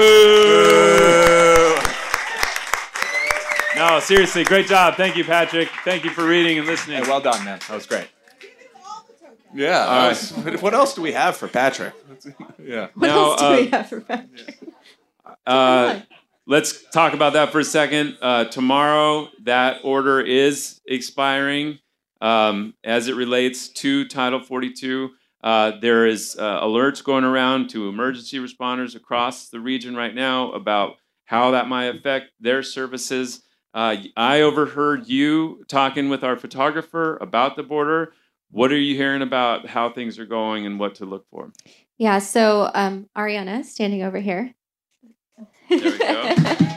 Boo. No, seriously, great job. Thank you, Patrick. Thank you for reading and listening. Hey, well done, man. That was great. Yeah. All right. that was- what else do we have for Patrick? Yeah. What Now, else do uh, we have for Patrick? Uh, let's talk about that for a second. Uh, tomorrow, that order is expiring um, as it relates to Title forty-two. Uh, there is uh, alerts going around to emergency responders across the region right now about how that might affect their services. Uh, I overheard you talking with our photographer about the border. What are you hearing about how things are going and what to look for? Yeah, so um, Ariana, standing over here. There we go.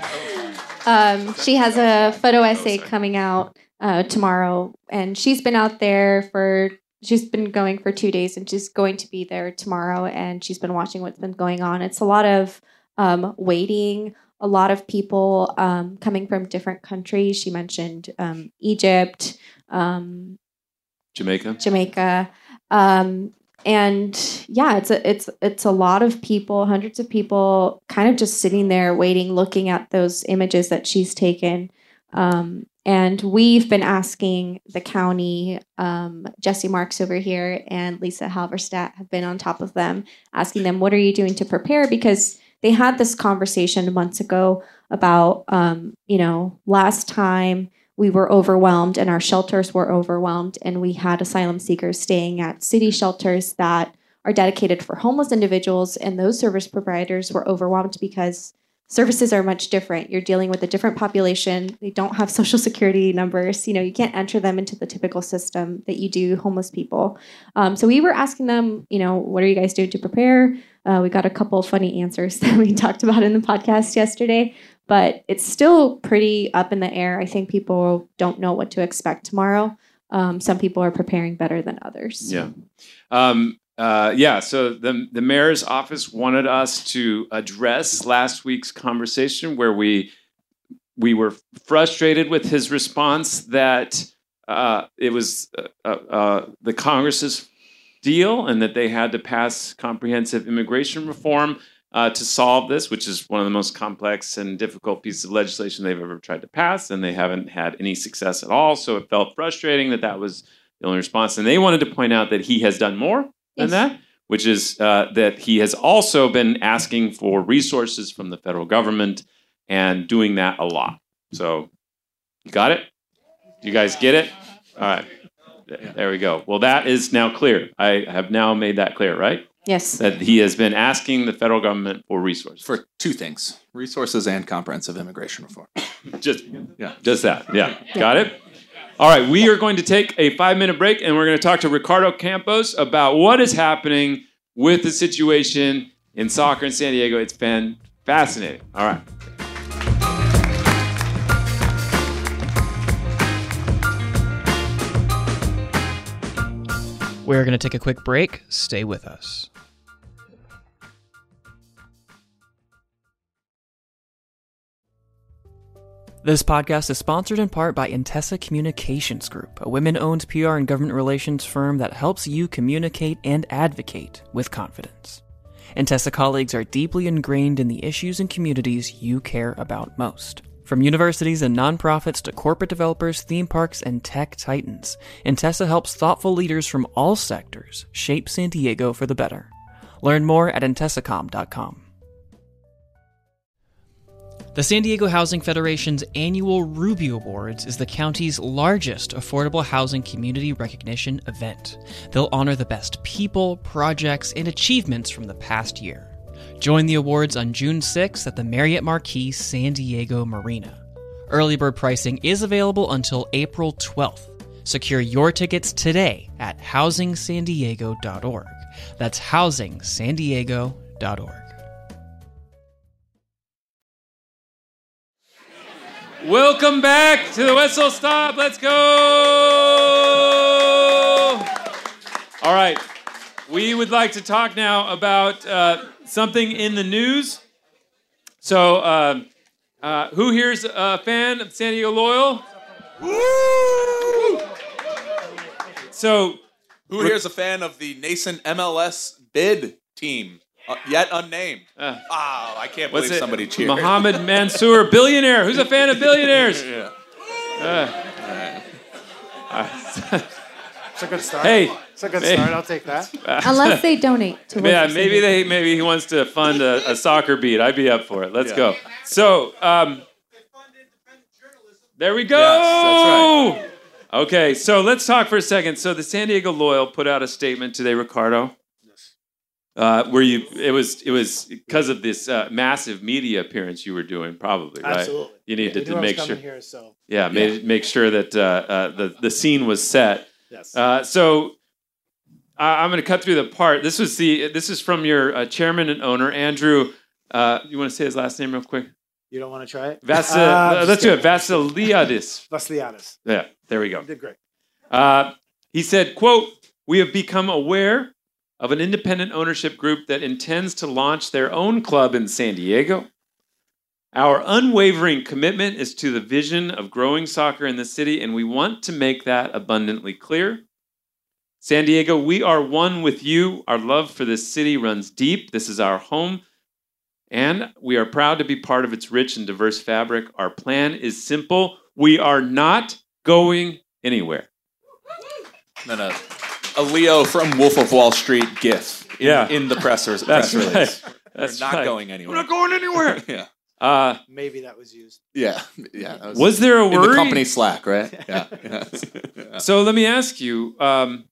um, she has a photo essay sorry. coming out uh, tomorrow, and she's been out there for, she's been going for two days, and she's going to be there tomorrow, and she's been watching what's been going on. It's a lot of um, waiting, a lot of people um, coming from different countries. She mentioned um, Egypt, um, Jamaica. Jamaica. Um, and yeah, it's a, it's it's a lot of people, hundreds of people kind of just sitting there waiting, looking at those images that she's taken. Um, and we've been asking the county, um, Jesse Marks over here and Lisa Halverstadt have been on top of them, asking them, what are you doing to prepare? Because they had this conversation months ago about, um, you know, last time we were overwhelmed and our shelters were overwhelmed, and we had asylum seekers staying at city shelters that are dedicated for homeless individuals, and those service providers were overwhelmed because services are much different. You're dealing with a different population. They don't have social security numbers. You know, you can't enter them into the typical system that you do homeless people. Um, so we were asking them, you know, what are you guys doing to prepare? Uh, we got a couple of funny answers that we talked about in the podcast yesterday. But it's still pretty up in the air. I think people don't know what to expect tomorrow. Um, some people are preparing better than others. Yeah. Um, uh, yeah, so the, the mayor's office wanted us to address last week's conversation where we we were frustrated with his response that uh, it was uh, uh, the Congress's deal and that they had to pass comprehensive immigration reform Uh, to solve this, which is one of the most complex and difficult pieces of legislation they've ever tried to pass, and they haven't had any success at all. So it felt frustrating that that was the only response. And they wanted to point out that he has done more than Yes. that, which is uh, that he has also been asking for resources from the federal government and doing that a lot. So, you got it? Do you guys get it? All right. There we go. Well, that is now clear. I have now made that clear, right? Yes. That he has been asking the federal government for resources. For two things, resources and comprehensive immigration reform. just, Yeah. just that. Yeah. Got it? All right. We are going to take a five-minute break, and we're going to talk to Ricardo Campos about what is happening with the situation in soccer in San Diego. It's been fascinating. All right. We're going to take a quick break. Stay with us. This podcast is sponsored in part by Intessa Communications Group, a women-owned P R and government relations firm that helps you communicate and advocate with confidence. Intessa colleagues are deeply ingrained in the issues and communities you care about most. From universities and nonprofits to corporate developers, theme parks, and tech titans, Intessa helps thoughtful leaders from all sectors shape San Diego for the better. Learn more at intessacom dot com. The San Diego Housing Federation's annual Ruby Awards is the county's largest affordable housing community recognition event. They'll honor the best people, projects, and achievements from the past year. Join the awards on June sixth at the Marriott Marquis San Diego Marina. Early bird pricing is available until April twelfth. Secure your tickets today at housing san diego dot org. That's housing san diego dot org. Welcome back to the Wetzel Stop. Let's go. All right. We would like to talk now about uh, something in the news. So, uh, uh, who here's a fan of San Diego Loyal? Woo! So, Who here's a fan of the nascent M L S bid team, uh, yet unnamed? Uh, oh, I can't what's believe it? somebody cheered. Mohammed Mansour, billionaire. Who's a fan of billionaires? Yeah. Uh, It's a good start. hey, It's a good hey. start. I'll take that. Unless they donate to Yeah, Wilson maybe City. they maybe he wants to fund a, a soccer beat. I'd be up for it. Let's Yeah. go. So, um, there we go. Yes, that's right. Okay, so let's talk for a second. So the San Diego Loyal put out a statement today, Ricardo. Uh, where you it was it was because of this uh, massive media appearance you were doing, probably, right? Absolutely. You needed Yeah, to knew I was make coming sure. Here, so Yeah, make make sure that uh, uh, the the scene was set. yes. Uh, so I I'm going to cut through the part. This was the this is from your uh, chairman and owner, Andrew. Uh, you want to say his last name real quick? you don't want to try it? Vas- Uh, uh, let's just do it. kidding. Vasiliadis. Vasiliadis. Yeah, there we go. You did great. Uh, he said, quote, "We have become aware of an independent ownership group that intends to launch their own club in San Diego. Our unwavering commitment is to the vision of growing soccer in the city, and we want to make that abundantly clear. San Diego, we are one with you. Our love for this city runs deep. This is our home, and we are proud to be part of its rich and diverse fabric. Our plan is simple. We are not going anywhere." And then a, a Leo from Wolf of Wall Street gif in, Yeah. in the pressers, That's press release. right. That's We're not right. going anywhere. We're not going anywhere. yeah. Uh, Maybe that was used. Yeah. Yeah. that was there a in worry? the company Slack, right? Yeah. yeah. yeah. So let me ask you. Um,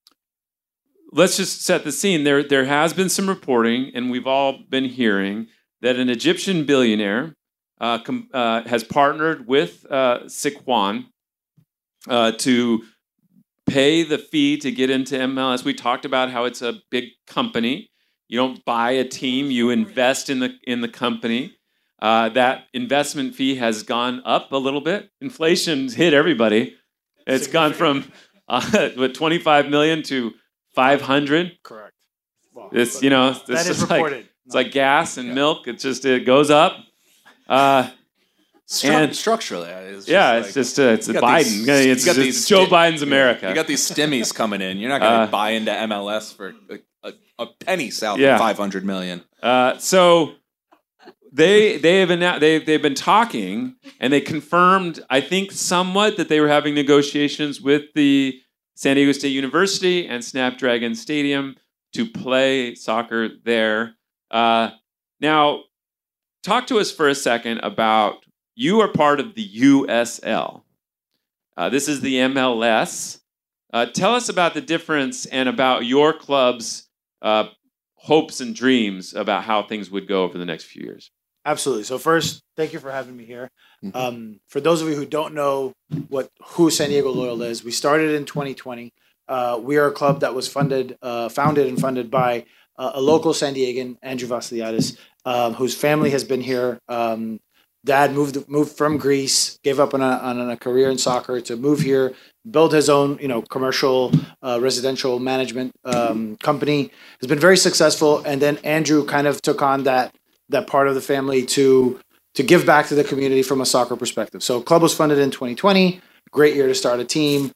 let's just set the scene. There, there has been some reporting, and we've all been hearing that an Egyptian billionaire uh, com- uh, has partnered with uh, Sikwan uh, to pay the fee to get into M L S. We talked about how it's a big company. You don't buy a team; you invest in the in the company. Uh, that investment fee has gone up a little bit. Inflation's hit everybody. It's gone from uh, what twenty-five million to five hundred. Correct. Well, It's but you know this that is is like reported. it's like gas and milk. It just it goes up. Uh, Stru- And- structurally, it's just yeah, like- it's just uh, it's you a got Biden. these- it's you got just these Joe sti- Biden's America. You got these stimmies coming in. You're not going to Uh, buy into M L S for a, a, a penny south Yeah. of five hundred million. Uh, so they they have announced, they they've been talking, and they confirmed, I think, somewhat that they were having negotiations with the San Diego State University and Snapdragon Stadium to play soccer there. Uh, now, talk to us for a second about you are part of the U S L. Uh, this is the M L S. Uh, tell us about the difference and about your club's uh, hopes and dreams about how things would go over the next few years. Absolutely. So first, thank you for having me here. Mhm. Um, for those of you who don't know what who San Diego Loyal is, we started in twenty twenty. Uh, we are a club that was funded, uh, founded and funded by uh, a local San Diegan, Andrew Vasiliadis, um, whose family has been here um, Dad moved moved from Greece, gave up on a, on a career in soccer to move here, build his own, you know, commercial uh, residential management um, company. Has been very successful, and then Andrew kind of took on that that part of the family to to give back to the community from a soccer perspective. So, club was funded in twenty twenty. Great year to start a team.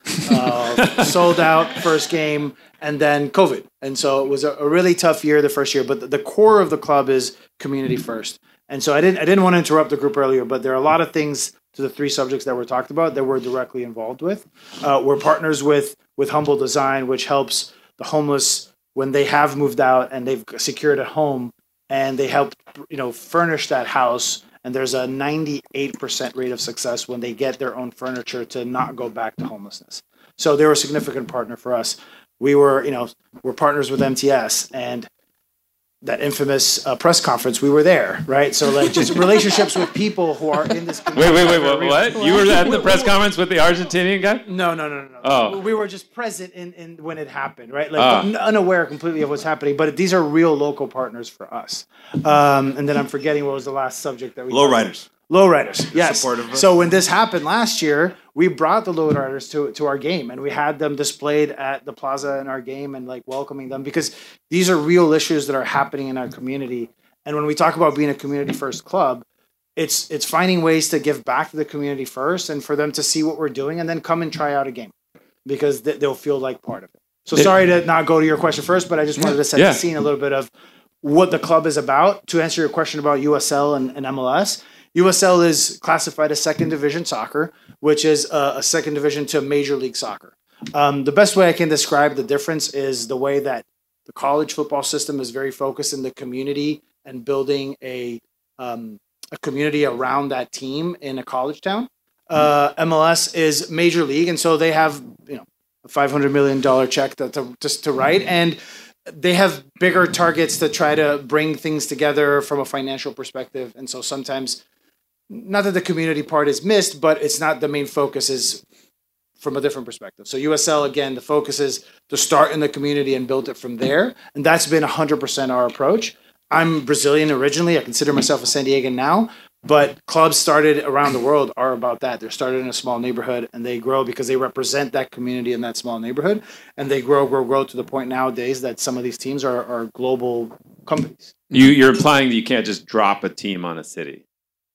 Uh, sold out first game, and then COVID, and so it was a, a really tough year the first year. But the, the core of the club is community first. And so I didn't I didn't want to interrupt the group earlier, but there are a lot of things to the three subjects that were talked about that we're directly involved with. Uh, we're partners with with Humble Design, which helps the homeless when they have moved out and they've secured a home, and they help, you know, furnish that house. And there's a ninety-eight percent rate of success when they get their own furniture to not go back to homelessness. So they were a significant partner for us. We were, you know, we're partners with M T S, and that infamous uh, press conference, we were there, right? So like just relationships with people who are in this community. Wait, wait, wait, what? what? You were at the press conference with the Argentinian guy? No, no, no, no, no. Oh. We were just present in, in when it happened, right? Like Oh. unaware completely of what's happening, but these are real local partners for us. Um, and then I'm forgetting what was the last subject that we Lowriders. Lowriders, yes. Supportive of us. So when this happened last year, we brought the lowriders to to our game, and we had them displayed at the plaza in our game, and like welcoming them, because these are real issues that are happening in our community. And when we talk about being a community first club, it's it's finding ways to give back to the community first, and for them to see what we're doing, and then come and try out a game, because th- they'll feel like part of it. So sorry to not go to your question first, but I just wanted to set Yeah. the scene a little bit of what the club is about. To answer your question about U S L and, and M L S. U S L is classified as second division soccer, which is a, a second division to Major League Soccer. Um, the best way I can describe the difference is the way that the college football system is very focused in the community and building a um, a community around that team in a college town. Uh, M L S is Major League, and so they have, you know, a five hundred million dollars check to, to just to write, and they have bigger targets to try to bring things together from a financial perspective. And so sometimes, not that the community part is missed, but it's not the main focus, is from a different perspective. So U S L, again, the focus is to start in the community and build it from there. And that's been one hundred percent our approach. I'm Brazilian originally. I consider myself a San Diegan now. But clubs started around the world are about that. They're started in a small neighborhood, and they grow because they represent that community in that small neighborhood. And they grow, grow, grow to the point nowadays that some of these teams are, are global companies. You, you're implying that you can't just drop a team on a city.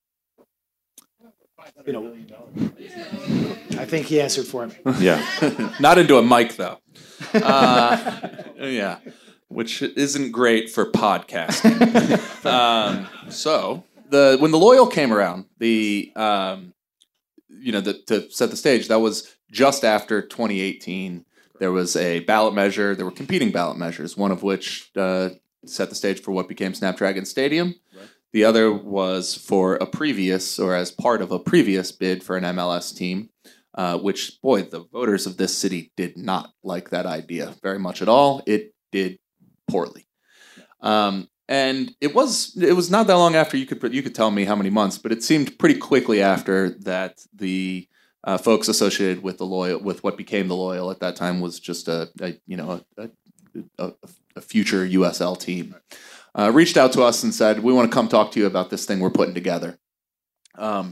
You know, I think he answered for me. Yeah. Not into a mic, though. Uh, yeah. Which isn't great for podcasting. um, so, the when the Loyal came around, the um, you know, the, to set the stage, that was just after twenty eighteen. There was a ballot measure. There were competing ballot measures, one of which uh, set the stage for what became Snapdragon Stadium. Right. The other was for a previous, or as part of a previous bid for an M L S team, uh, which, boy, the voters of this city did not like that idea very much at all. It did poorly. Um, and it was it was not that long after, you could you could tell me how many months, but it seemed pretty quickly after that the uh, folks associated with the Loyal, with what became the Loyal at that time, was just a, a you know a, a, a future U S L team. Uh, reached out to us and said, we want to come talk to you about this thing we're putting together. Um,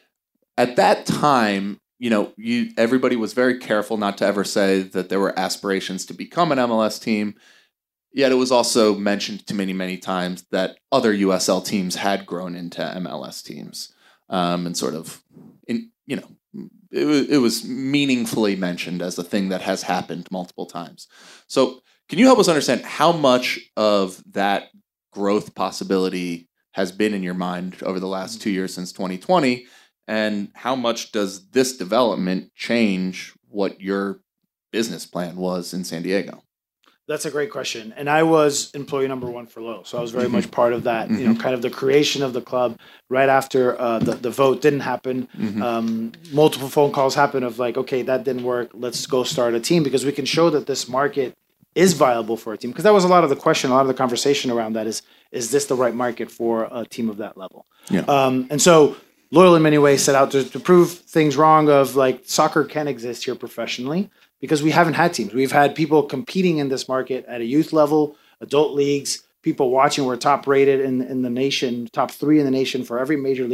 at that time, you know, you everybody was very careful not to ever say that there were aspirations to become an M L S team. Yet it was also mentioned to many, many times that other U S L teams had grown into M L S teams, um, and sort of, in you know, it was, it was meaningfully mentioned as a thing that has happened multiple times. So, can you help us understand how much of that growth possibility has been in your mind over the last two years since twenty twenty, and how much does this development change what your business plan was in San Diego? That's a great question. And I was employee number one for Loyal. So I was very mm-hmm. much part of that, mm-hmm. you know, kind of the creation of the club right after uh, the, the vote didn't happen. Mm-hmm. Um, multiple phone calls happened of like, okay, that didn't work. Let's go start a team, because we can show that this market is viable for a team. Because that was a lot of the question, a lot of the conversation around that is, is this the right market for a team of that level? Yeah. Um, and so Loyal in many ways set out to, to prove things wrong of like soccer can exist here professionally, because we haven't had teams. We've had people competing in this market at a youth level, adult leagues, people watching. We're top rated in, in the nation, top three in the nation for every major league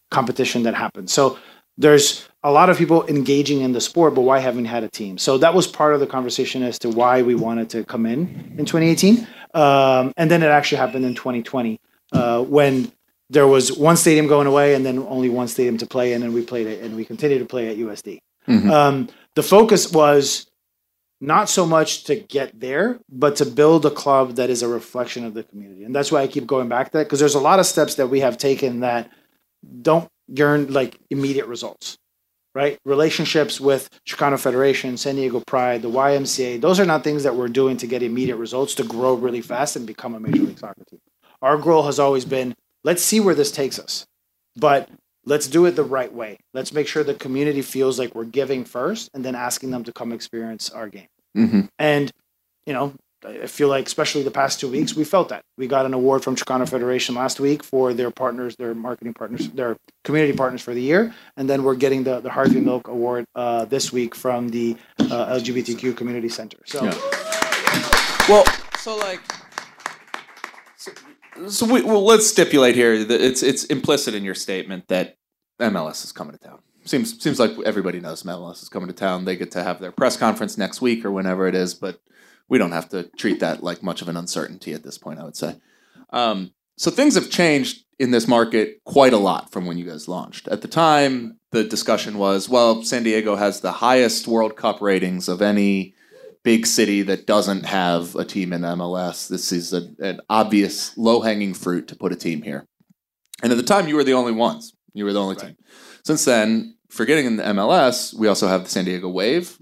competition that happens. So there's a lot of people engaging in the sport, but why haven't we had a team? So that was part of the conversation as to why we wanted to come in in twenty eighteen. Um, and then it actually happened in twenty twenty uh, when there was one stadium going away and then only one stadium to play in, and we played it, and we continue to play at U S D. Mhm. Um, the focus was not so much to get there, but to build a club that is a reflection of the community. And that's why I keep going back to that, because there's a lot of steps that we have taken that don't yearn like immediate results, right? Relationships with Chicano Federation, San Diego Pride, the Y M C A, those are not things that we're doing to get immediate results to grow really fast and become a Major League Soccer team. Our goal has always been, let's see where this takes us, but let's do it the right way. Let's make sure the community feels like we're giving first and then asking them to come experience our game. Mm-hmm. And, you know, I feel like especially the past two weeks, we felt that. We got an award from Chicano Federation last week for their partners, their marketing partners, their community partners for the year. And then we're getting the, the Harvey Milk Award uh, this week from the uh, L G B T Q Community Center. So, Yeah. Well, so like, so, so we, well, let's stipulate here that it's it's implicit in your statement that M L S is coming to town. Seems seems like everybody knows M L S is coming to town. They get to have their press conference next week or whenever it is, but we don't have to treat that like much of an uncertainty at this point, I would say. Um, so things have changed in this market quite a lot from when you guys launched. At the time, the discussion was, well, San Diego has the highest World Cup ratings of any big city that doesn't have a team in M L S. This is a, an obvious low-hanging fruit to put a team here. And at the time, you were the only ones. You were the only Right. team. Since then, forgetting in the M L S, we also have the San Diego Wave.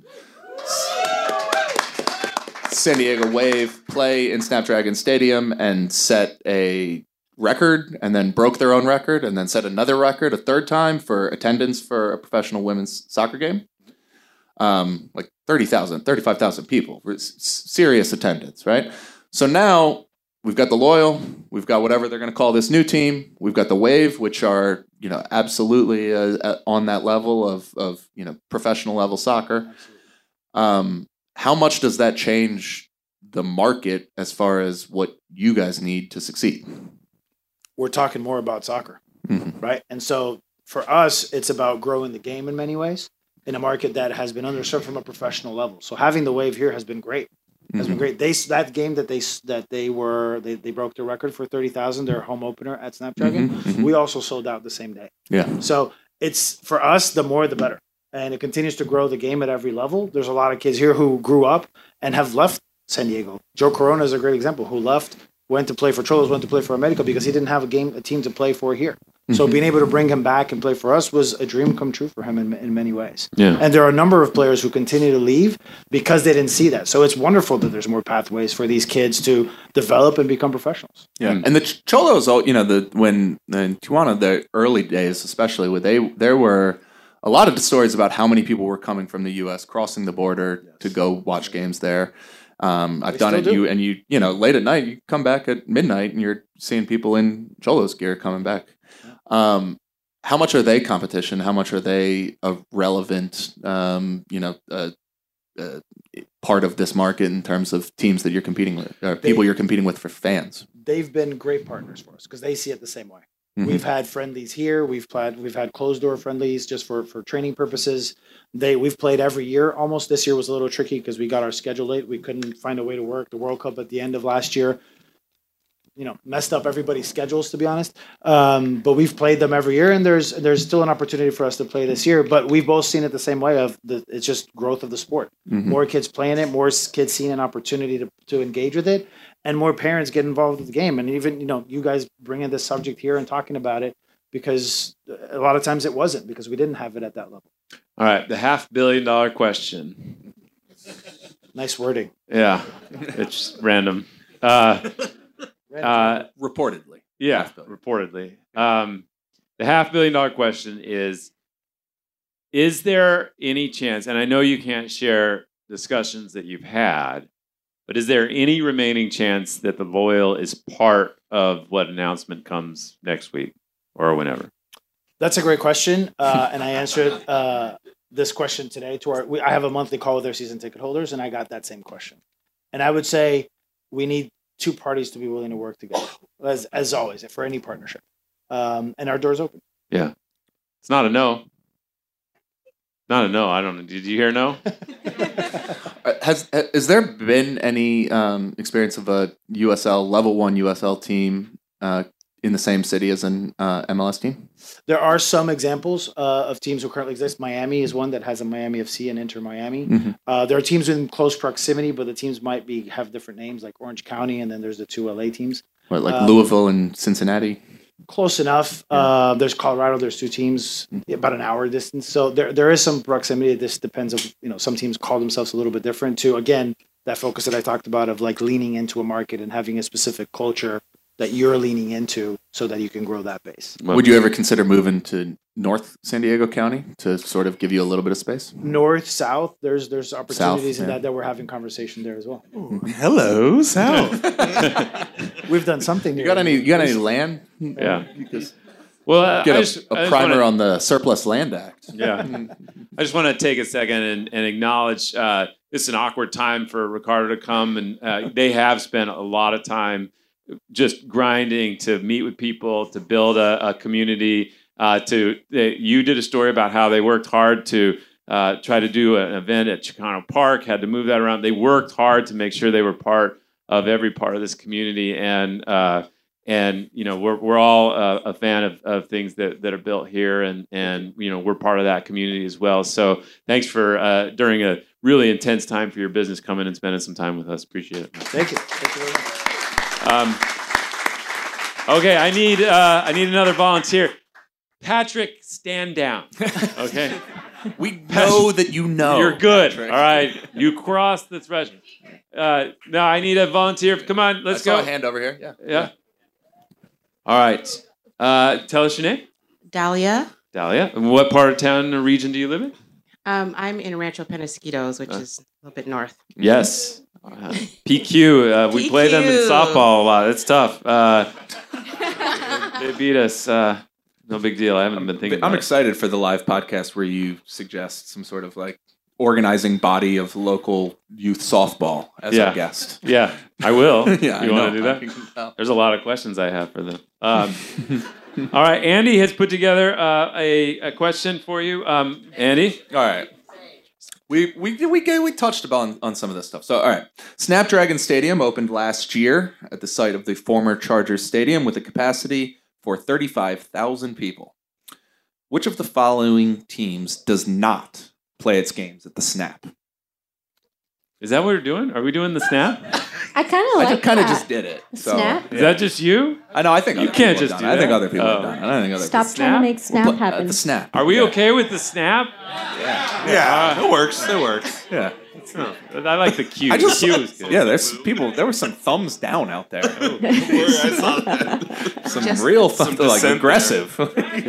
San Diego Wave play in Snapdragon Stadium and set a record and then broke their own record and then set another record a third time for attendance for a professional women's soccer game. Um, like thirty thousand, thirty-five thousand people. S- serious attendance, right? So now we've got the Loyal, we've got whatever they're going to call this new team, we've got the Wave, which are, you know, absolutely uh, uh, on that level of, of, you know, professional level soccer. Um, how much does that change the market as far as what you guys need to succeed? we're talking more about soccer, Mhm. right? And so for us, it's about growing the game in many ways in a market that has been underserved from a professional level. So having the Wave here has been great. Has been Mhm. great. They that game that they that they were they, they broke the record for thirty thousand. Their home opener at Snapdragon. Mhm, mhm. We also sold out the same day. Yeah. So it's for us, the more the better, and it continues to grow the game at every level. There's a lot of kids here who grew up and have left San Diego. Joe Corona is a great example. Who left, went to play for Cholos, went to play for America because he didn't have a game, a team to play for here. So Mhm. being able to bring him back and play for us was a dream come true for him in, in many ways. Yeah. And there are a number of players who continue to leave because they didn't see that. So it's wonderful that there's more pathways for these kids to develop and become professionals. Yeah, and the Ch- Cholos, all you know, the when in Tijuana, the early days, especially, where they there were a lot of stories about how many people were coming from the U S crossing the border to go watch games there. Um, I've They done it. still do. You and you, you know, late at night, you come back at midnight, and you're seeing people in Cholos gear coming back. Um, how much are they competition? How much are they a relevant, um, you know, uh, uh, part of this market in terms of teams that you're competing with, or people They- you're competing with for fans? They've been great partners for us because they see it the same way. Mhm. We've had friendlies here. We've played. We've had closed door friendlies just for, for training purposes. They we've played every year. Almost this year was a little tricky because we got our schedule late. We couldn't find a way to work. The World Cup at the end of last year, you know, messed up everybody's schedules, to be honest. Um, but we've played them every year, and there's there's still an opportunity for us to play this year. But we've both seen it the same way of the it's just growth of the sport. Mhm. More kids playing it, more s- kids seeing an opportunity to, to engage with it, and more parents get involved with the game. And even, you know, you guys bringing this subject here and talking about it because a lot of times it wasn't because we didn't have it at that level. All right, the half billion dollar question. Nice wording. Yeah, it's random. Uh, uh, Reportedly. yeah, Half billion. reportedly. Um, the half billion dollar question is: is there any chance? And I know you can't share discussions that you've had, but is there any remaining chance that the Loyal is part of what announcement comes next week or whenever? That's a great question, uh, and I answered uh, this question today to our. We, I have a monthly call with their season ticket holders, and I got that same question. And I would say we need two parties to be willing to work together, as as always for any partnership. Um, and our doors open. Yeah. It's not a no. Not a no. I don't know. Did you hear no? Uh, Has has there been any um, experience of a U S L level one U S L team uh, in the same city as an uh, M L S team? There are some examples uh, of teams who currently exist. Miami is one that has a Miami F C and Inter Miami. Mm-hmm. Uh, there are teams in close proximity, but the teams might be have different names, like Orange County, and then there's the two L A teams. What, like Um, Louisville and Cincinnati? Close enough. Uh, there's Colorado. There's two teams about an hour distance. So there there is some proximity. This depends of you know some teams call themselves a little bit different too. Again, that focus that I talked about of like leaning into a market and having a specific culture that you're leaning into so that you can grow that base. Would you ever consider moving to North San Diego County to sort of give you a little bit of space? North, south, there's there's opportunities in yeah. that that we're having conversation there as well. Hello, South. We've done something. You got any? You got any land? Yeah. Because Well, uh, get I a, just, I a just primer wanna- on the Surplus Land Act. Yeah. I just want to take a second and, and acknowledge uh, this is an awkward time for Ricardo to come, and uh, they have spent a lot of time just grinding to meet with people, to build a, a community. Uh, to they, you did a story about how they worked hard to uh, try to do an event at Chicano Park, had to move that around. They worked hard to make sure they were part of every part of this community, and uh, and you know we're we're all uh, a fan of, of things that, that are built here, and and you know we're part of that community as well. So thanks for uh, during a really intense time for your business coming and spending some time with us. Appreciate it. Thank you. Thank you very much. Um, okay, I need uh, I need another volunteer. Patrick, stand down. Okay, We know that you know. you're good. Patrick. All right, you crossed the threshold. Uh, no, I need a volunteer. Come on, let's I saw go. a hand over here. Yeah. Yeah. All right. Uh, tell us your name. Dahlia. Dahlia. And what part of town or region do you live in? Um, I'm in Rancho Penasquitos, which is a little bit north. Yes. Uh, P Q. Uh, we play them in P Q. softball a lot. It's tough. Uh, they beat us. Uh, no big deal. I haven't been thinking I'm about it. excited for the live podcast where you suggest some sort of like organizing body of local youth softball as Yeah. a guest. Yeah, I will. Yeah, you I want to know. do I can tell. that? There's a lot of questions I have for them. Um, all right, Andy has put together uh, a, a question for you. Um, Andy? All right. We we we we, we touched upon on some of this stuff. So all right, Snapdragon Stadium opened last year at the site of the former Chargers Stadium with a capacity for thirty-five thousand people. Which of the following teams does not play its games at the Snap? Is that what we're doing? Are we doing the snap? I kind of like I just kind of that. just did it. So, Snap? Is that just you? I know. I think You other can't people just have do done it. I think that. other people Oh. have done it. I don't think other Stop Snap? trying to make snap Well, put- happen. At the Snap. Are we Yeah. okay with the snap? Yeah, it works. It works. Yeah. I like the cue. I just the cue is good. yeah. There's people. There were some thumbs down out there. I saw that. Some Just- real Some thumbs, like dissent aggressive.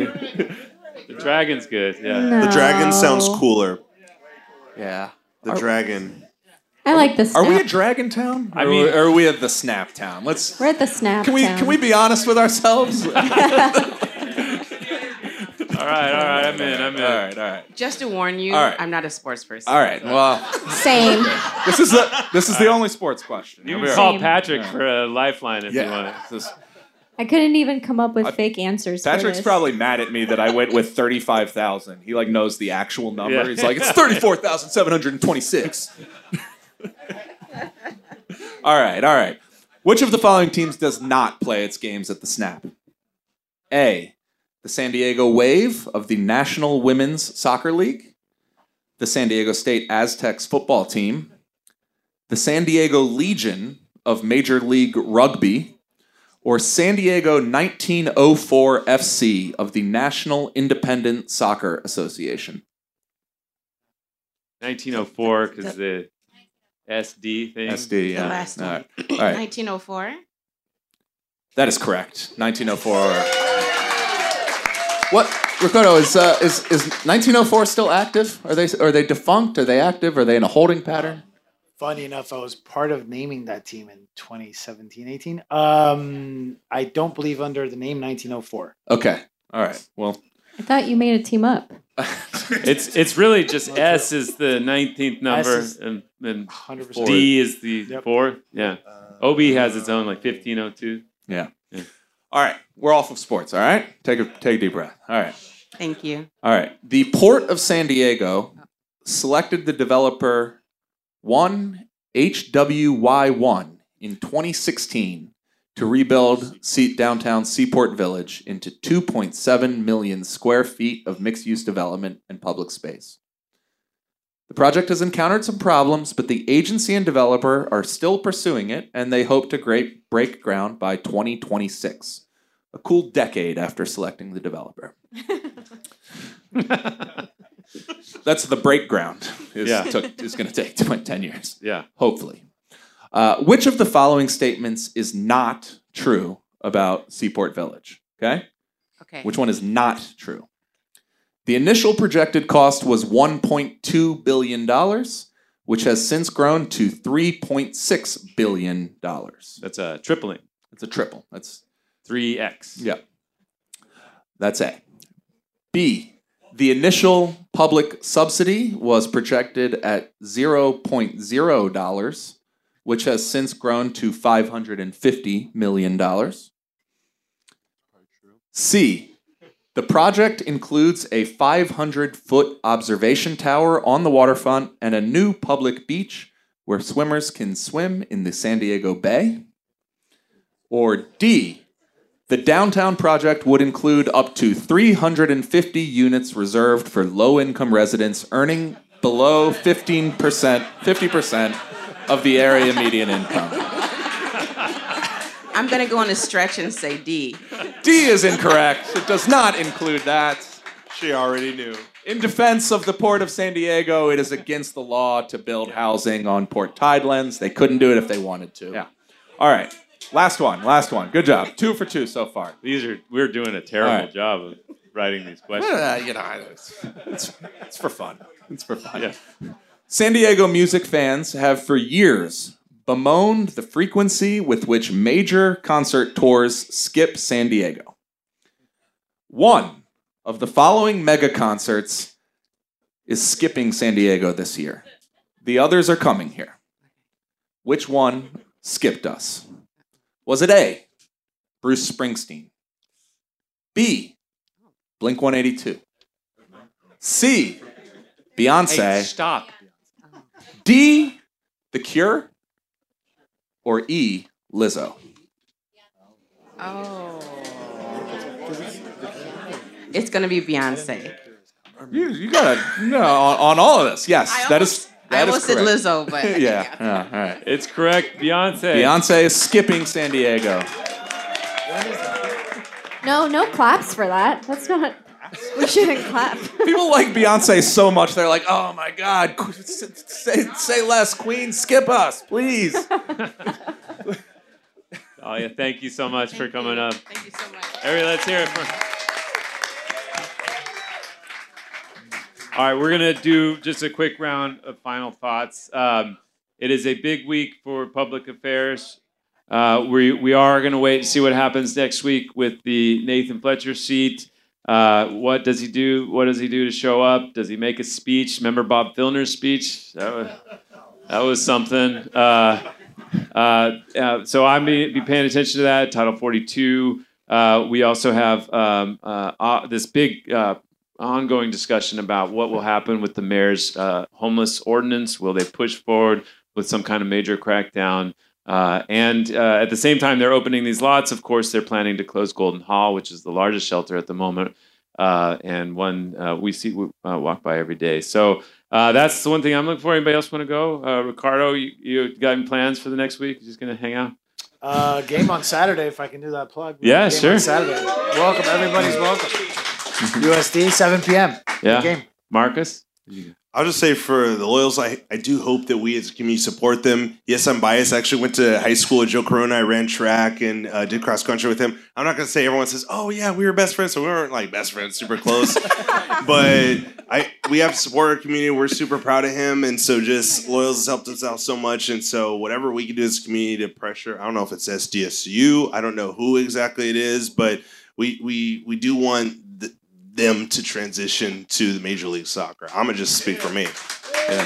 The dragon's good. Yeah. No. The dragon sounds cooler. yeah. The Are- dragon. I like the snap. Are we a Dragon Town? I Or mean- are we at the Snap Town? Let's. We're at the snap. Can we town. can we be honest with ourselves? all All right, all right. I'm in. I'm in. right, all right, Just to warn you, All right. I'm not a sports person. all right. Well, Same. this is the this is the only sports question. You I'll can be call Same. Patrick for a lifeline if you want Yeah. it. This- I couldn't even come up with fake answers. for Patrick's this. probably mad at me that I went with thirty-five thousand. He like knows the actual number. Yeah. He's like, it's thirty-four thousand seven hundred twenty-six. all right, all right. Which of the following teams does not play its games at the Snap? A, the San Diego Wave of the National Women's Soccer League, the San Diego State Aztecs football team, the San Diego Legion of Major League Rugby, or San Diego nineteen oh four F C of the National Independent Soccer Association. nineteen oh four, because the S D thing. S D, The yeah. last All one. right. All right. nineteen oh four. That is correct. nineteen oh four. What, Ricardo, is, uh, is, is nineteen oh four still active? Are they, are they defunct? Are they active? Are they in a holding pattern? Funny enough, I was part of naming that team in twenty seventeen eighteen. Um, I don't believe under the name nineteen oh four. Okay. All right. Well, I thought you made a team up. It's it's really just S is the nineteenth number, is- and, and one hundred percent. D is the Yep. fourth. Yeah. O B has its own, like fifteen oh two. yeah. Yeah. All right. We're off of sports. All right. Take a take a deep breath. All right. Thank you. All right. The Port of San Diego selected the developer one H W Y one in twenty sixteen to rebuild Sea- downtown Seaport Village into two point seven million square feet of mixed-use development and public space. The project has encountered some problems, but the agency and developer are still pursuing it, and they hope to great break ground by twenty twenty-six, a cool decade after selecting the developer. That's the break ground. Is, Yeah. took, is going to take ten years. Yeah. Hopefully. Uh, which of the following statements is not true about Seaport Village? Okay? Okay. Which one is not true? The initial projected cost was one point two billion dollars, which has since grown to three point six billion dollars. That's a tripling. It's a triple. That's three X. Yeah. That's A. B. The initial public subsidy was projected at zero point zero dollars, which has since grown to five hundred fifty million dollars. C. The project includes a five hundred foot observation tower on the waterfront and a new public beach where swimmers can swim in the San Diego Bay. Or D. The downtown project would include up to three hundred fifty units reserved for low-income residents earning below fifteen percent, fifty percent of the area median income. I'm going to go on a stretch and say D. D is incorrect. It does not include that. She already knew. In defense of the Port of San Diego, it is against the law to build housing on port tidelands. They couldn't do it if they wanted to. Yeah. All right. Last one. Last one. Good job. Two for two so far. These are we're doing a terrible All right. job of writing these questions. Uh, you know, it's, it's, it's for fun. It's for fun. Yeah. San Diego music fans have for years bemoaned the frequency with which major concert tours skip San Diego. One of the following mega concerts is skipping San Diego this year. The others are coming here. Which one skipped us? Was it A, Bruce Springsteen? B, Blink one eighty-two? C, Beyonce? Hey, stop. D, The Cure? Or E, Lizzo? Oh. It's going to be Beyonce. You, you gotta, you know, on, on all of this, yes, I that almost, is I that is almost said correct. Lizzo, but I think yeah, Beyonce. yeah, all right. It's correct, Beyonce. Beyonce is skipping San Diego. No, no claps for that. That's not. We shouldn't clap. People like Beyonce so much, they're like, oh my God, qu- say, say less, Queen, skip us, please. Oh yeah, thank you so much Thank for you. coming up. Thank you so much. Everybody, let's hear it for. All right, we're gonna do just a quick round of final thoughts. Um, it is a big week for public affairs. Uh, we we are gonna wait and see what happens next week with the Nathan Fletcher seat. Uh, what does he do? What does he do to show up? Does he make a speech? Remember Bob Filner's speech? That was, that was something. Uh, uh, uh, so I'm be, be paying attention to that. Title forty-two. Uh, we also have um, uh, uh, this big uh, ongoing discussion about what will happen with the mayor's uh, homeless ordinance. Will they push forward with some kind of major crackdown? Uh, and uh, at the same time, they're opening these lots. Of course, they're planning to close Golden Hall, which is the largest shelter at the moment, uh, and one uh, we see we, uh, walk by every day. So uh, that's the one thing I'm looking for. Anybody else want to go? Uh, Ricardo, you, you got any plans for the next week? You're just going to hang out? Uh, game on Saturday, if I can do that plug. Yeah, game sure. On Saturday. Welcome, everybody's welcome. U S D, seven p.m. Yeah. Game. Marcus? I'll just say for the Loyals, I, I do hope that we as a community support them. Yes, I'm biased. I actually went to high school with Joe Corona. I ran track and uh, did cross country with him. I'm not going to say everyone says, oh, yeah, we were best friends. So we weren't like best friends, super close. But I we have to support our community. We're super proud of him. And so just Loyals has helped us out so much. And so whatever we can do as a community to pressure, I don't know if it's S D S U. I don't know who exactly it is. But we, we, we do want the, them to transition to the Major League Soccer. I'm going to just speak for me. Yeah.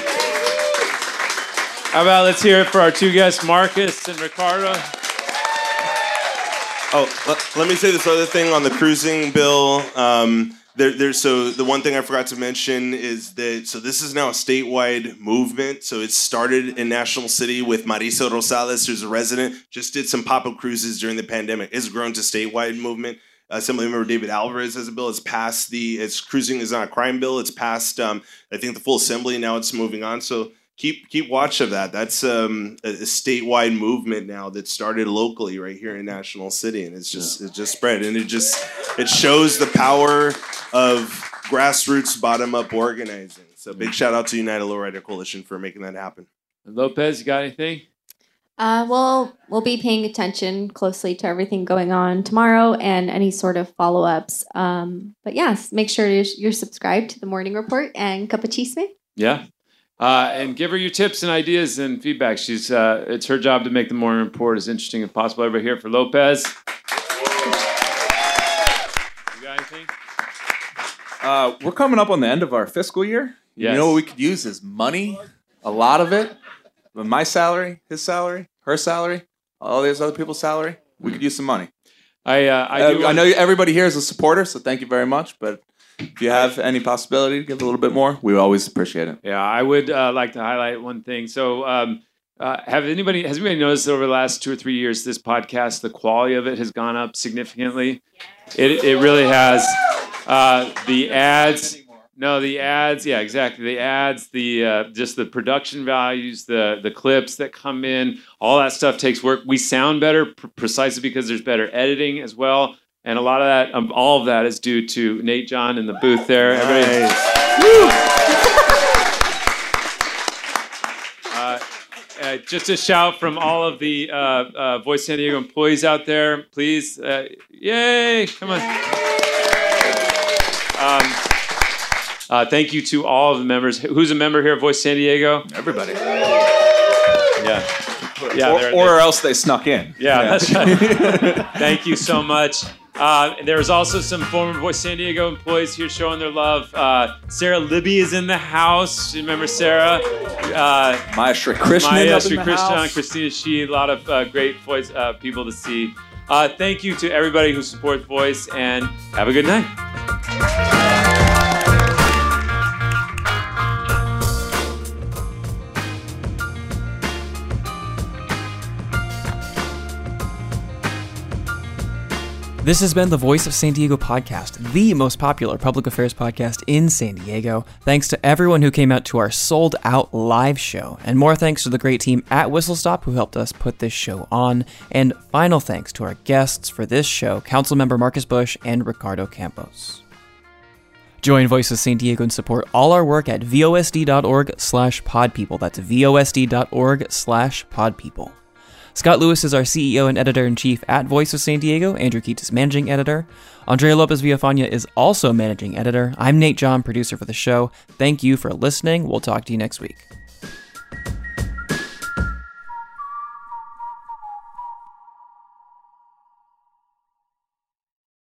How about let's hear it for our two guests, Marcus and Ricardo. Oh, let, let me say this other thing on the cruising bill. Um, There, there's so the one thing I forgot to mention is that so this is now a statewide movement. So it started in National City with Marisa Rosales, who's a resident, just did some pop-up cruises during the pandemic. It's grown to statewide movement. Uh, Assemblymember David Alvarez has a bill. It's passed the it's cruising is not a crime bill. It's passed um, I think the full assembly. Now it's moving on. So keep keep watch of that. That's um, a, a statewide movement now that started locally right here in National City, and it's just yeah. it's just spread, and it just it shows the power of grassroots bottom up organizing. So big shout out to United Lowrider Coalition for making that happen. Lopez, you got anything? Uh, well, we'll be paying attention closely to everything going on tomorrow and any sort of follow-ups. Um, but yes, make sure you're, you're subscribed to the Morning Report and Cup of Chisme. Yeah. Uh, and give her your tips and ideas and feedback. She's uh, it's her job to make the Morning Report as interesting as possible. Everybody here for Lopez. You got anything? Uh, we're coming up on the end of our fiscal year. Yes. You know what we could use is money. A lot of it. My salary, his salary, her salary, all these other people's salary. We could use some money. I uh, I, do uh, I know everybody here is a supporter, so thank you very much. But if you have any possibility to give a little bit more, we always appreciate it. Yeah, I would uh, like to highlight one thing. So, um, uh, have anybody has anybody noticed over the last two or three years this podcast, the quality of it has gone up significantly? It it really has. Uh, the ads, no, the ads, yeah, exactly. The ads, the uh, just the production values, the the clips that come in, all that stuff takes work. We sound better pr- precisely because there's better editing as well. And a lot of that, um, all of that is due to Nate John in the booth there. Everybody, uh, uh, just a shout from all of the uh, uh, Voice San Diego employees out there. Please, uh, yay, come on. Um, uh, thank you to all of the members. Who's a member here at Voice San Diego? Everybody. Yeah. Yeah. Or, they're, or they're, else they snuck in. Yeah, yeah. That's right. Thank you so much. Uh, there's also some former Voice San Diego employees here showing their love. Uh, Sarah Libby is in the house. You remember Sarah? Uh, Maya Sri Krishnan. Maya up Sri in the Krishnan, house. Christina Shi, a lot of uh, great voice uh, people to see. Uh, thank you to everybody who supports Voice, and have a good night. This has been the Voice of San Diego podcast, the most popular public affairs podcast in San Diego. Thanks to everyone who came out to our sold-out live show, and more thanks to the great team at Whistle Stop who helped us put this show on, and final thanks to our guests for this show, Councilmember Marcus Bush and Ricardo Campos. Join Voice of San Diego and support all our work at vosd.org slash podpeople. That's vosd.org slash podpeople. Scott Lewis is our C E O and editor-in-chief at Voice of San Diego. Andrew Keats is managing editor. Andrea Lopez Villafana is also managing editor. I'm Nate John, producer for the show. Thank you for listening. We'll talk to you next week.